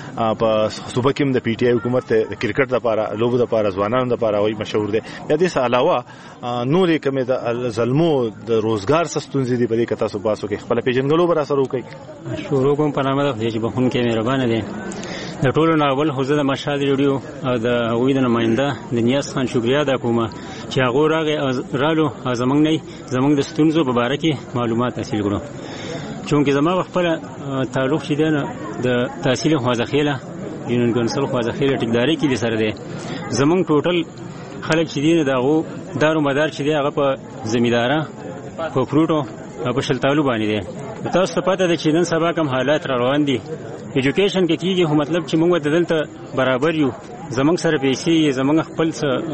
په صوبه کې د پی ټ آی حکومت د کرکټ لپاره لوبو لپاره ځوانانو لپاره وایي مشهور دي د دې څخه علاوه نورې کومه د ظلمو د روزګار ستونزې دي په دې کې تاسو باسو کې خپل پیژنګلو بر اثر وکړي شروع کوم په نامه د چې بهون کې مهربانه دي د ټولو ناول حوزه د مشاهد ویډیو او د هغوی د نماینده د نیاز خان شکریا ادا کوم چې هغه راغی رالو زمنګ نه زمنګ د ستونزو په اړه کې معلومات حاصل کړو چونکه زما خپل تعلق شې ده د تحصیل خوازخیله یونین کونسل خوازخیله ټیکداري کې سره ده زمنګ ټوټل خلک چې دي دغه دارو مدار چې دی هغه په زمینداره په فروټو او په شلتالو باندې ده تاسو ته پته ده چې نن سبا کوم حالات روان دي ایجوکیشن کې کیږي هو مطلب چې موږ د دلته برابر یو زمنګ سره پیسې زمنګ خپل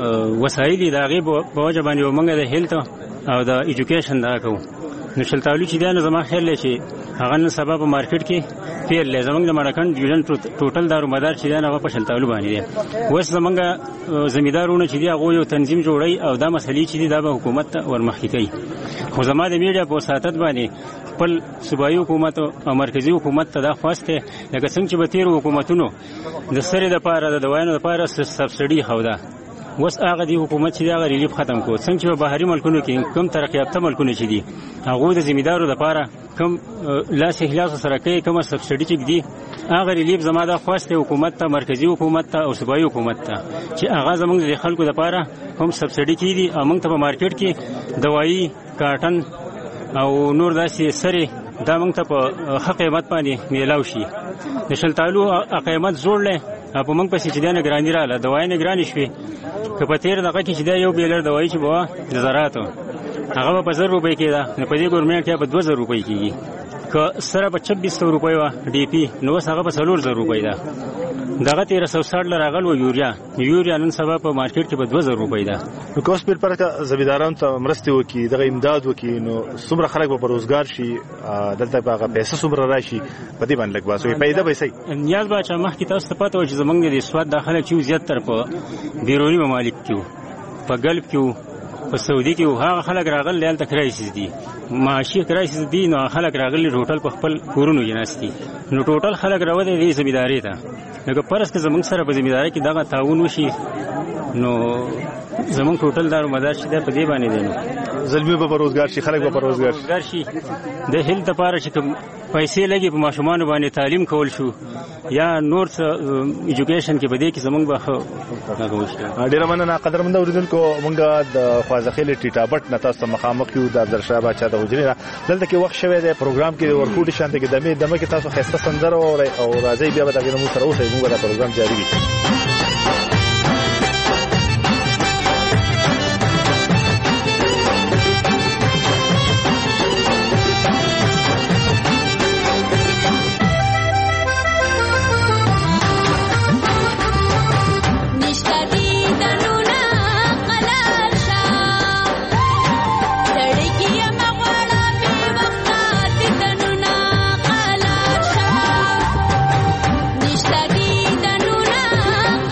وسایل د هغه په وجه باندې موږ د هیلث او د ایجوکیشن دا کوو نو شلتالو چې دا زما خیال لشي هغه نن سبا په مارکیټ کې پیر لې زمنګ د مارکن ډیوژن ټوټل دارو مدار چې دا هغه په شلتالو باندې دی وس زمنګ زمیندارونه چې دی هغه یو تنظیم جوړي او دا مسلې چې دی دا به حکومت ته ورمخکې کوي خو زما د میډیا په ساتت باندې خپل صوبایي حکومت او مرکزی حکومت ته دا خواسته لکه څنګه چې به تیر حکومتونو د سره د پاره د دوایانو لپاره سبسډي خوده وس هغه دی حکومت چې دا ریلیف ختم کو څنګه چې بهري ملکونو کې کم ترقی یافته ملکونه چې دي هغه د زمیندارو لپاره کم لاس اخلاص سره کوي کوم سبسډي چې دي هغه ریلیف زما د خواسته حکومت ته مرکزی حکومت ته او صوبایي حکومت ته چې هغه زموږ د خلکو لپاره هم سبسډي کیدي او موږ ته په مارکیټ کې دوايي کارټن او نور داسې سره دا موږ ته په حق قیمت باندې میلاو شي د شلتالو قیمت جوړل په موږ په چې دانه ګرانی رااله دوايي نه ګرانی شوي که په تیر دغه کې چې دا یو بیلر دوايي چې بوا د زراعت هغه په زر روپۍ کې ده نه په دې ګورنمنت کې په دوه زره روپۍ کېږي که سره په چوبیس سو روپۍ وا ډي پی نو هغه په څلور زره روپۍ ده دغه تیر سو ساړ لراغل و یوریا یوریا نن سبا په مارکیټ کې په دوه زره روپۍ ده نو کوس پر پرته زمیندارانو ته مرسته وکي دغه امداد وکي نو څومره خلک به روزګار شي دلته هغه پیسې څومره راشي په دې باندې لګ باسو پیدا به سي نیاز با چې مخکې تاسو ته پته و چې زمونږ د سواد داخله چې زیات تر په بیرونی ممالک کې په ګلف کې په سعودي کې هغه خلک راغل لیال ته کرایسیس دي معاشي کرایسیس دي نو خلک راغلي هوټل په خپل کورونو جناستي نو ټوټل خلک راوځي د زمینداري ته لکه پرس کې زمونږ سره په زمینداري کې دغه تعاون وشي نو زمونږ ټوټل دارو مدار شي د په دی باندې دي زلمی په روزګار شي خلک په روزګار شي د هیلث لپاره چې پیسې لګي په ماشومان باندې تعلیم کول شو یا نور ایجوکیشن کې بده کې زمونږ به هغه وشي ډیر مننه قدرمن اوریدونکو مونږه د خوازخیل ټیټابټ نه تاسو مخامخ یو د عبدالشاه بچا د حجره دلته کې وخت شوه د پروګرام کې ورکوټ شانته کې دمه دمه کې تاسو خسته سندره او راځي بیا به دغه مو سره اوسه موږ دا پروګرام جاری وي Nishta di danuna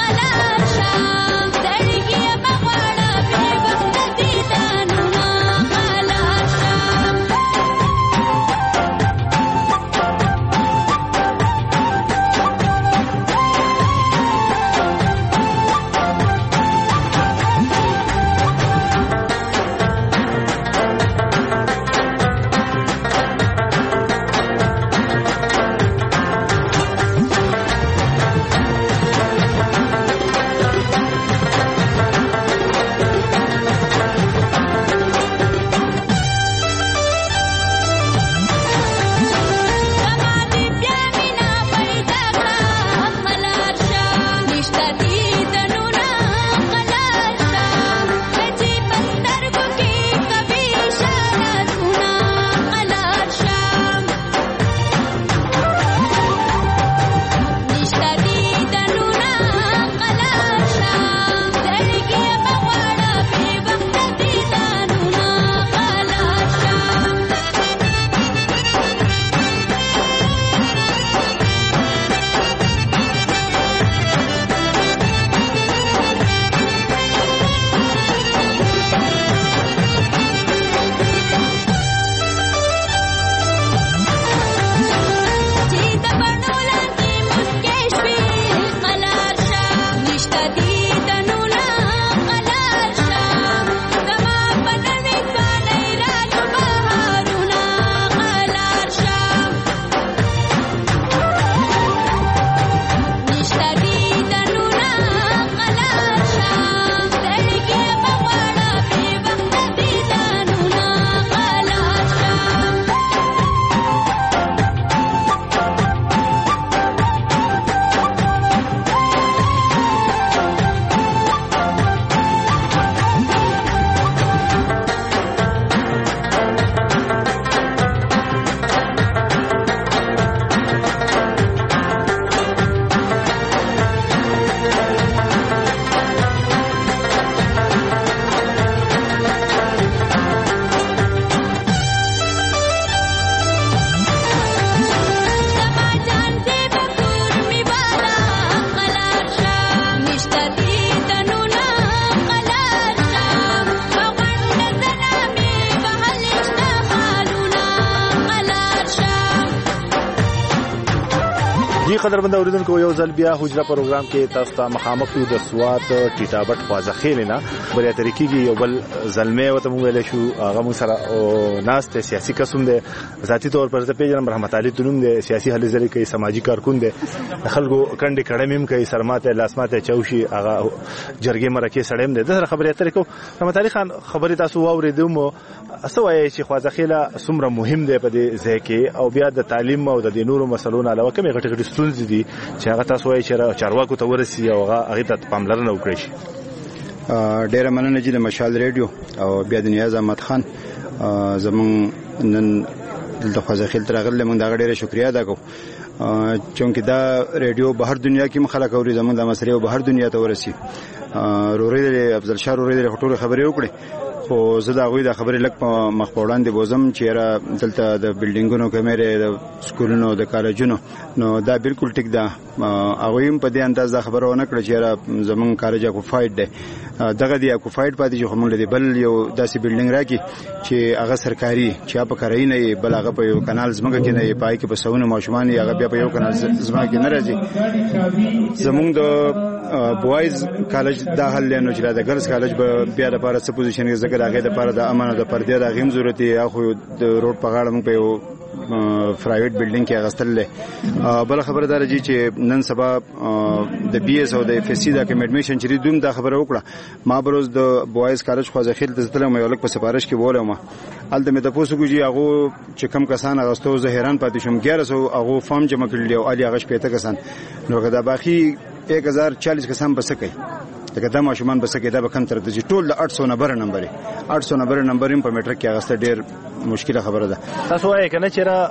جی قدرمن اوریدونکو یو ځل بیا حجره پروګرام کې تاسو ته مخامخ یو د سوات ټیټابټ خوازخیل نه بیا طریقې یو بل زلمه وته مو ویل شو هغه مو سره ناست سیاسي قسم دی ذاتی طور پر ته پیژنم رحمت علي تنوم دی سیاسي هلې ځلې کوي سماجی کارکون دی خلکو کنډې کړمیم کوي سرماته لاسماته چوشي هغه جرګې مرکه سړیم دی د خبرې اترې کو رحمت علي خان خبرې تاسو واوریدم اسو وایي چې خوازخیل څومره مهم دی په دې ځای کې او بیا د تعلیم او د نورو مسلو علاوه کومه غټ غټ ستونزې دي چې هغه تاسو وایي چې چارواکو ته ورسي او هغه ته پاملرنه وکړي شي. ډیره مننه چې د مشال ریډیو او بیا د نیاز احمد خان زمون نن د خوازخیل ترغل موږ دا ډیره شکریا ادا کوو چونکه دا ریډیو بهر دنیا کې مخالک اوري زمون د مسلې بهر دنیا ته ورسي. روري افضل شاه روري د ټولو خبرې وکړي خو زه دا غوي د خبرې لک په مخ پوړاندې بوزم چې را دلته د بلډینګونو کیمرې د سکولونو د کالجونو نو دا بالکل ټیک ده. هغه هم په دې انداز دا خبرونه کړې چې را زمون کالج کو فایټ ده دغه دی کو فایټ پاتې چې همون لري بل یو داسې بلډینګ راکی چې هغه سرکاري چې په کارای نه بل هغه په یو کانال زمګه کې نه پای کې په سونه ماشومان هغه بیا په یو کانال زما کې نه راځي. زمون د بوایز کالج دا حل نه چې د ګرلز کالج به بیا د لپاره څه پوزیشن کې ځکه هغه د لپاره د امانت د پردې د غیم ضرورت یې خو د روډ په غاړه موږ په یو پرایویټ بلډینګ کې غستل له بل خبره دار چې نن سبا د بي اس او د اف اس سی د کوم اډمیشن چې دوم دا خبره وکړه ما بروز د بوایز کالج خوازخیل د زتل مې ولک په سفارش کې بوله ما الته مې د پوسو کوجی هغه چې کم کسان غستو زهران پاتې شوم ګیاره سو هغه فارم جمع کړل او علي هغه شپته کسان نو دا باقي एक हजार चालीस کسان بس کوي دغه د ماشومان بس کې دا به کم تر د ټول د आठ सौ نمبر نمبر आठ सौ نمبر نمبر په میټرک کې هغه ډېر مشکله خبره ده. تاسو وایي کنه چې را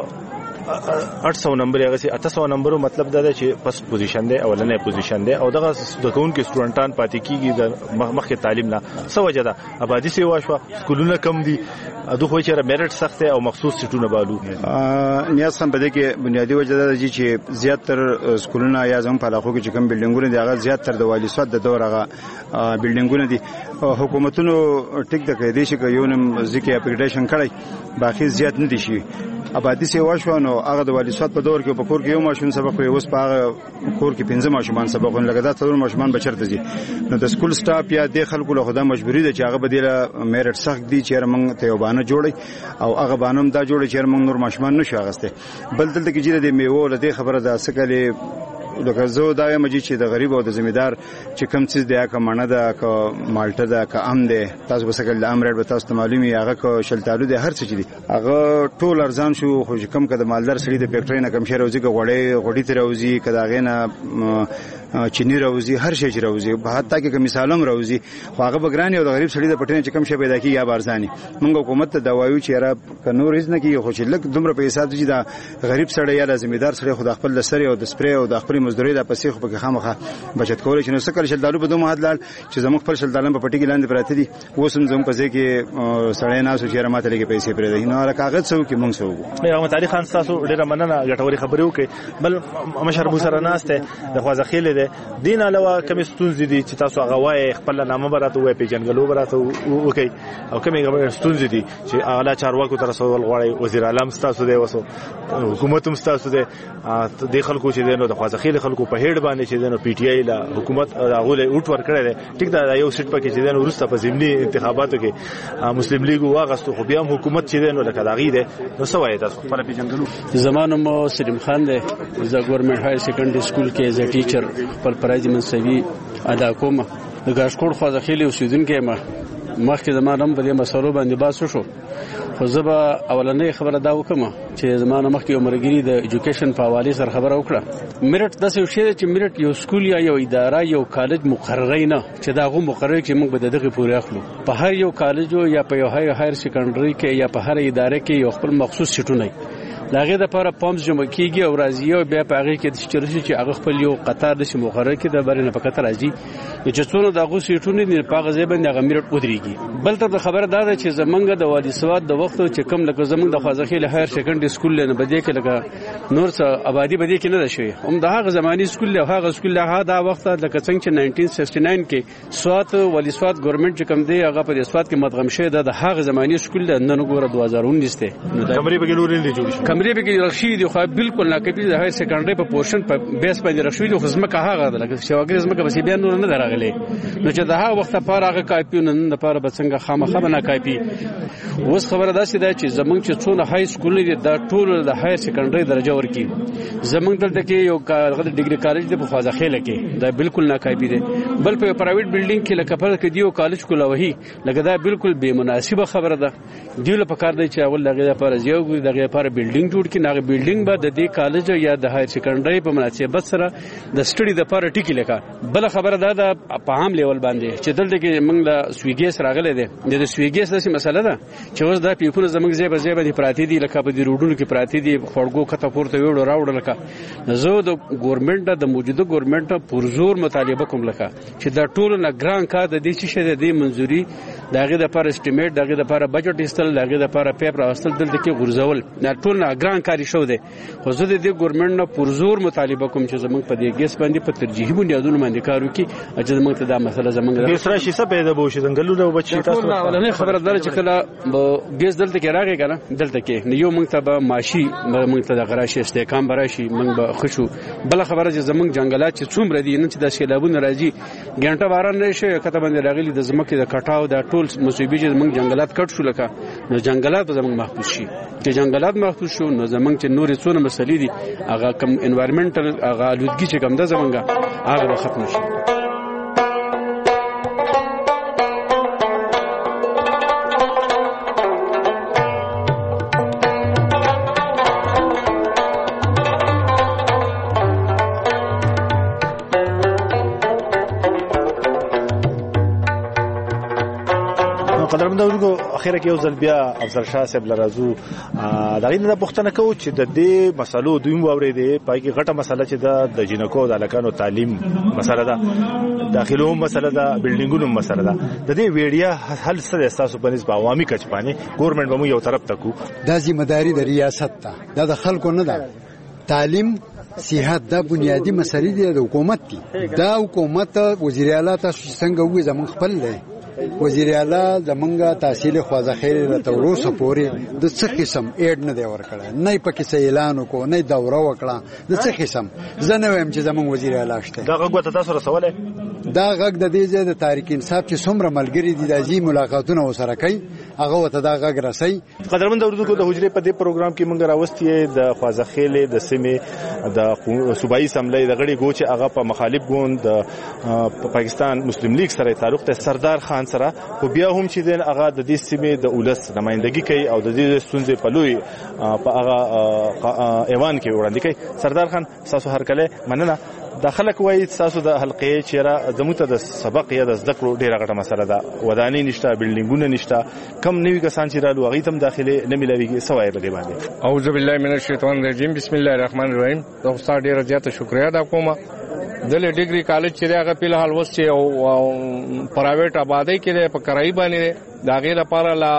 आठ सौ نمبر هغه سي आठ सौ نمبر مطلب دا دی چې پس پوزیشن دی اولنې پوزیشن دی او دغه د کون کې سټوډنټان پاتې کیږي د مخکې تعلیم نه سو وجه ده آبادی سی واشوا سکولونه کم دي دغه چې میرټ سخت او مخصوص سټونه بالو نیاز هم بده کې بنیادی وجه ده چې زیات تر سکولونه یا زم په علاقو کې کم بلډینګونه دي هغه زیات تر د والی صد د دور هغه بلډینګونه دي حکومتونو ټیک د کې دي چې یو نم ځکه اپګریډیشن کړی باقي زیات نه دي شي آبادی سی واشو نو هغه د والی صد په دور کې په کور کې یو ماشوم سبق وي اوس په هغه کور کې پنځه ماشومان سبق لګا دا څلور ماشومان بچرته دي نو د سکول سټاف یا د خلکو له خدای مجبوری ده چې هغه بدیله میرټ سخت دي چې موږ ته وبانه جوړي او هغه بانم دا جوړي چې موږ نور ماشومان نشو اغسته بل دلته کې جره د میوه له دې خبره ده سکه لکه زه دا یم چې د غریب او د زمیدار چې کم څه دی که مڼه ده که مالټه ده که ام دی تاسو به سکه د ام ریټ به تاسو ته معلومي هغه که شلتالو دی هر څه چې دی هغه ټول ارزان شو خو کم که د مالدار سړي د فیکټرۍ نه کم شی راوځي که غوړی غوړي ته راوځي که د هغې نه چینی راوځي هر شی چې راوځي حتی کې که مثال هم راوځي خو هغه به ګران او د غریب سړي د پټۍ نه چې کم شی پیدا کېږي یا به ارزاني موږ حکومت ته دا وایو چې یاره که نور هېڅ نه کېږي خو چې لږ دومره په حساب چې د غریب سړی یا د زمیندار سړی خو د خپل د سرې او د سپرې او د خپلې مزدورۍ د پیسې خو پکې خامخا بچت کولی شي نو څه کله شلدالو به دومره حد لاړ چې زموږ خپل شلدالان په پټي کې لاندې پراته دي اوس هم زموږ په ځای کې سړی ناست و چې یاره ماته لږې پیسې پرېږدي نو هغه کاغذ څه وکړي موږ څه وکړو. رحمت علي خان ستاسو ډېره مننه ګټورې خبرې وکړې بل مشر مو سره ناست دی د خوازخیل دی دین علاوه کومې ستونزې دي چې تاسو هغه وایي خپل نامه به راته ووایي پېژنګلو به راته وکړئ او کومې ستونزې دي چې اعلی چارواکو ته رسول غواړئ وزیر اعلی ستاسو دی وسو حکومت هم ستاسو دی د خلکو چې دی نو د خوازخیل خلکو په هېډ باندې چې دی نو پی ټی آی له حکومت هغه له اوټ ور کړی دی ټیک دا یو سیټ پکې چې دی نو وروسته په ضمني انتخاباتو کې مسلم لیګ واغستو خو بیا هم حکومت چې دی نو لکه د هغې دی نو څه وایي تاسو خپله پېژندلو. زما نوم سلیم خان دی زه ګورنمنټ های سیکنډري سکول کې ایز ا ټیچر خپل پرایز منصبي ادا کوم. د ګاشکوټ خوازخیل اوسېدونکی یم مخکې زما نوم په دې مسلو باندې بحث وشو خو زه به اولنۍ خبره دا وکړم چې زما نه مخکې یو ملګري د ایجوکیشن په حوالې سره خبره وکړه. میرټ داسې یو شی دی چې میرټ یو سکول یا یو اداره یو کالج مقرری نه چې دا هغه مقرری چې موږ به د دغې پورې اخلو په هر یو کالج یا په یو هایر سیکنډري کې یا په هر اداره کې یو خپل مخصوص سیټونه لاغه د لپاره پامز جمع کیږي او راځي او بیا په هغه کې د شرشي چې هغه خپل یو قطار د مقرر کې د برنه په کتر راځي چې څونه دغه سیټونه نه په هغه ځای باندې هغه میرټ ودرېږي. بل تر خبره دا ده چې زمونږ د وادي سواد د وخت چې کم لکه زمونږ د خوازخیل هایر سیکنډري سکول نه بده کې لکه نور څه آبادی بده کې نه ده شوی هم د هغه زماني سکول له هغه سکول له دا وخت لکه څنګه چې نولس سکسټي ناین کې سواد وادي سواد ګورنمنت چې کم دی هغه په سواد کې مدغم شوی د هغه زماني سکول نن ګوره دوه هزار اونیس ته نو د کمرې بګلورین دی جوړ شو کمرې به کې رخصي دي خو بالکل ناکافي د هاي سیکنډري په پورشن په بیس باندې رخصي دي خو زمکه هغه ده لکه شواګر زمکه بس بیا نور نه دراغلي نو چې د هغه وخت لپاره هغه کافي نن لپاره به څنګه خامخا نه کافي. اوس خبره ده چې زمونږ چې څونه هاي سکول دي دا ټول د هایر سیکنډري درجه ورکی زمونږ دلته کې یو ډیګري کالج دی په خوازه خېله کې دا بالکل ناکافي دی. بل په پرایویټ بلډینګ کې لکه پر کې دیو کالج کوله وਹੀ لکه دا بالکل بے مناسبه خبره ده. دیول په کار دی چې اول دغه لپاره یو دغه لپاره بلډینګ جوړ کړي نه بلډینګ به د دې کالج یا د هایر سیکنډري په مناسبت سره د سټډي د لپاره ټیکی لکه. بل خبره ده د په عام لیول باندې چې دلته کې موږ د سویګیس راغله ده د سویګیس د مسله ده چې اوس دا پیپونه زموږ ځای په ځای باندې پراتی دي لکه په دې روډونو کې پراتی دي خړګو کته پورته ویړو راوړل لکه زه د ګورنمنت د موجوده ګورنمنت پرزور مطالبه کوم لکه چې دا ټول نه ګران کار د دې چې د دې منځوري دغه د لپاره اسټیمیټ دغه د لپاره بجټ استل دغه د لپاره پیپر واستل دلته کې غورځول نه ټول نه ګران کاری شو دي. خو زه د دې ګورنمنت نه پرزور مطالبه کوم چې زمونږ په دې ګیس باندې په ترجیحي بنیادونو باندې کار وکړي چې زمونږ ته دا مسله زمونږ د سره شي څه پیدا بو شي څنګه له بچی تاسو نه خبره ده چې کله ګیس دلته کې راغی کنه دلته کې یو موږ ته به ماشي موږ ته د غراشي استحکام براشي موږ به خوشو. بل خبره چې زمونږ جنگلات چې څومره دي نن چې د سیلابونو راځي ګنټه باران نشي کته باندې راغلي د زمکه د کټاو د ټول مصیبې چې زمونږ جنگلات کټ شو لکه نو جنگلات به زمونږ محفوظ شي. چې جنگلات محفوظ شو نو زمونږ چې نورې څونه مسلې دي هغه کم انوایرنمنټل هغه الودګي چې کم ده زمونږ هغه به ختم شي. قدرمن دغه اخیره کې یو ځل بیا افضل شاه صاحب لرازو دغه نه پوښتنه کوي چې د دې مسلو دویم ووري دی پای کې غټه مسله چې د جنکو د الکانو تعلیم مسله ده داخلو مسله ده بلډینګونو مسله ده د دې ویډیا حل سره احساس په نسبت عوامي کچ باندې ګورنمنت به مو یو طرف تکو د ځمېداري د ریاست ته د خلکو نه ده. تعلیم صحت دا بنیادی مسلې دي د حکومت دي. دا حکومت وزیر اعلی تاسو څنګه وې زمون خپل دی وزیر اعلی زمونږه تحصیل خوازخیر راته وروسه پورې د څه قسم اډ نه دی ورکړی نه پکې څه اعلان وکړو نه دوره وکړه د څه قسم زه نه وایم چې زمونږ وزیر اعلی شته. دا غږ ته تاسو رسولې دا غږ د دې ځای د تاریخ انصاف چې څومره ملګری دي د ځي ملاقاتونه وسره کوي هغه وته دا غږ رسي. قدرمن د اردو د حجرې په دې پروګرام کې مونږ راوستي د خوازخیل د سیمې د صوبایي اسمبلی د غړي ګوچ هغه په مخالف ګوند د پاکستان مسلم لیگ سره تعلق ته سردار خان سره خو بیا هم چې دین هغه د دې سیمې د اولس نمائندګي کوي او د دې ستونزې په لوی په هغه ایوان کې وړاندې کوي. سردار خان تاسو هر کله مننه داخله کوي تاسو د حلقې چیرې زموته د سبق یا د زده کړو ډیره غټه مسله ده. ودانۍ نشته بلډینګونه نشته کم نوی کسان چې رالو هغه تم داخله نه ملوي سوای به دی باندې. اعوذ بالله من الشیطان الرجیم بسم الله الرحمن الرحیم. تاسو ډیره زیاته شکریا ادا کوم. دله ډیګري کالج چې هغه په حال وسته او پرایویټ آبادی کې په کرای باندې داغه لپاره لا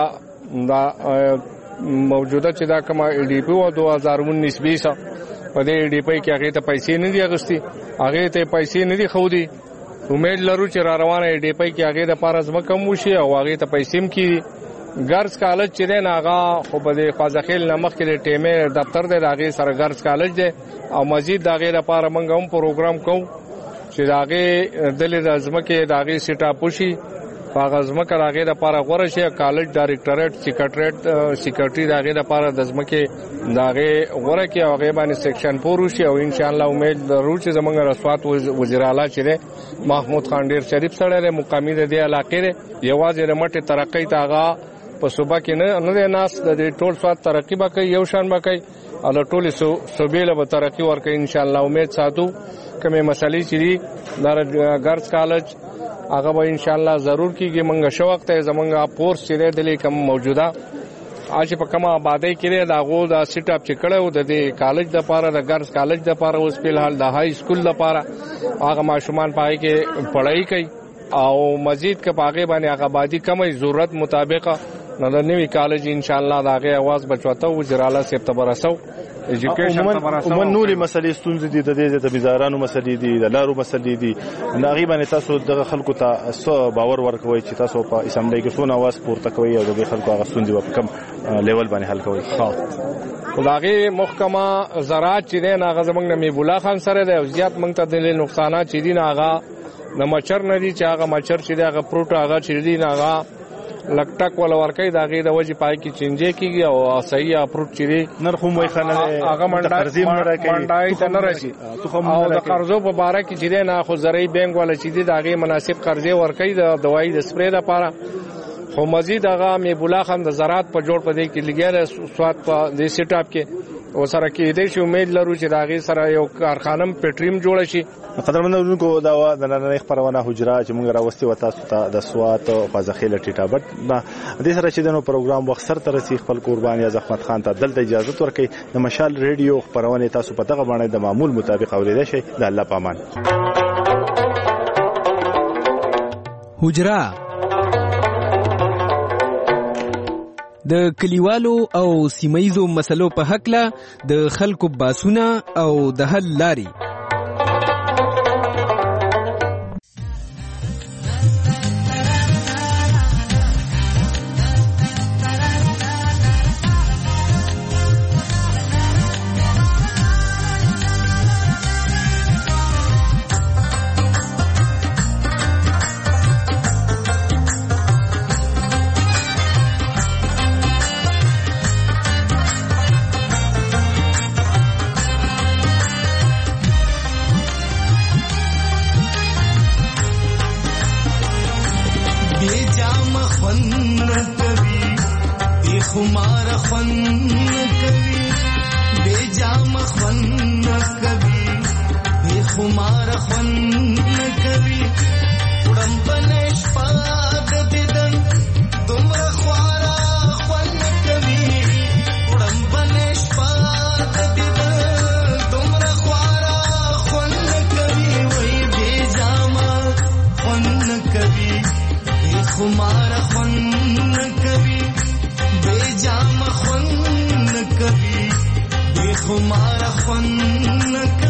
موجوده چې دا کومه ای ډی پی او دوه هزار انیس بیس په دې ای ډی پی کې هغه ته پیسې نه دی اغستی هغه ته پیسې نه دی خو دی امید لرو چې را روانه ای ډی پی کې هغه د پاره زما کم وشي او هغه ته پیسې هم کی ګرز کالج چې دی هغه خو په دې خوازخیل نمخ کې ټیمه دفتر دی هغه سره ګرز کالج دی او مزید هغه لپاره موږ هم پروګرام کوو چې هغه دلې د ځمکه د هغه سیټ اپ وشي هغه ځمکه هغه لپاره غوړه شي کالج ډایریکټریټ سیکریټریټ سیکریټری هغه لپاره د ځمکه هغه غوړه کې هغه باندې سیکشن پور وشي او ان شاء الله امید لرو چې زمونږ رسوات وزیر اعلی چې محمود خان ډیر شریف سره مقامی د دې علاقې یوازې رمټه ترقی ته هغه په صوبه کې نه نه ناس د ټول سواد ترقی به کوي یو شان به کوي او ټول صوبې له ترقی ورکوي ان شاء الله امید ساتو کومه مسلې چې دي د ګرز کالج هغه به ان شاء الله ضرور کیږي منګه شو وخت زمونږه پورس چې د کم موجوده اج په کومه آبادی کې دا غو دا سیټ اپ چې کړو د دې کالج د پاره د ګرز کالج د پاره اوس په حال د های سکول د پاره هغه ماشومان پای کې پڑھائی کوي او مزید که پاګه باندې هغه آبادی کمه ضرورت مطابق نو د نوی کالج ان شاء الله داغه आवाज بچوته وزیر اعلی صاحب ته برسو ایجوکیشن ته مرسته عموما نورې مسلې ستونزې دي د دې د بازارانو مسلې دي د لارو مسلې دي ناغي باندې تاسو د خلکو ته څه باور ورکوي چې تاسو په اسمبلی کې څونه आवाज پورته کوي او د خلکو هغه ستونزې په کم لیول باندې حل کوي. خدای محکمه زراعت چې دی هغه زمونږ نه میبولا خان سره دی او زیات موږ ته د نقصانات چې دي هغه د مچر نه دي چې هغه مچر چې دی هغه پروت هغه چې دی هغه لکټک ولا ورکې دا غي د وجه پای کې چینجه کیږي او صحیح اپروچ چي نرخ هم وای خانه هغه منډای منډای ته نه راشي او د قرضو په باره کې چې نه خو زرعي بانک ولا چې دی دا غي مناسب قرضې ورکې د دوايي د سپری لپاره. خو مزید هغه میبولا خان د زراعت په جوړ پدې کې لګیره سواد په دې سیټ اپ کې او سره کې دې شو امید لرو چې دا غي سره یو کارخانه پټریم جوړ شي. قدرمنونکو دا د نن خبرونه حجره چې موږ راوستي و تاسو ته د سوات او فازخیل ټیټابټ د سره چې د نو پروګرام وخت سره ترسي خپل قرباني زحمت خان ته دلته اجازه ورکړي. د مشال ریډیو خبرونه تاسو په دغه باندې د معمول مطابق اوریدل شي. د الله پامان. حجره د کلیوالو او سیمایزو مسلو په حق له د خلکو باسونه او د حل لاري. خمار خون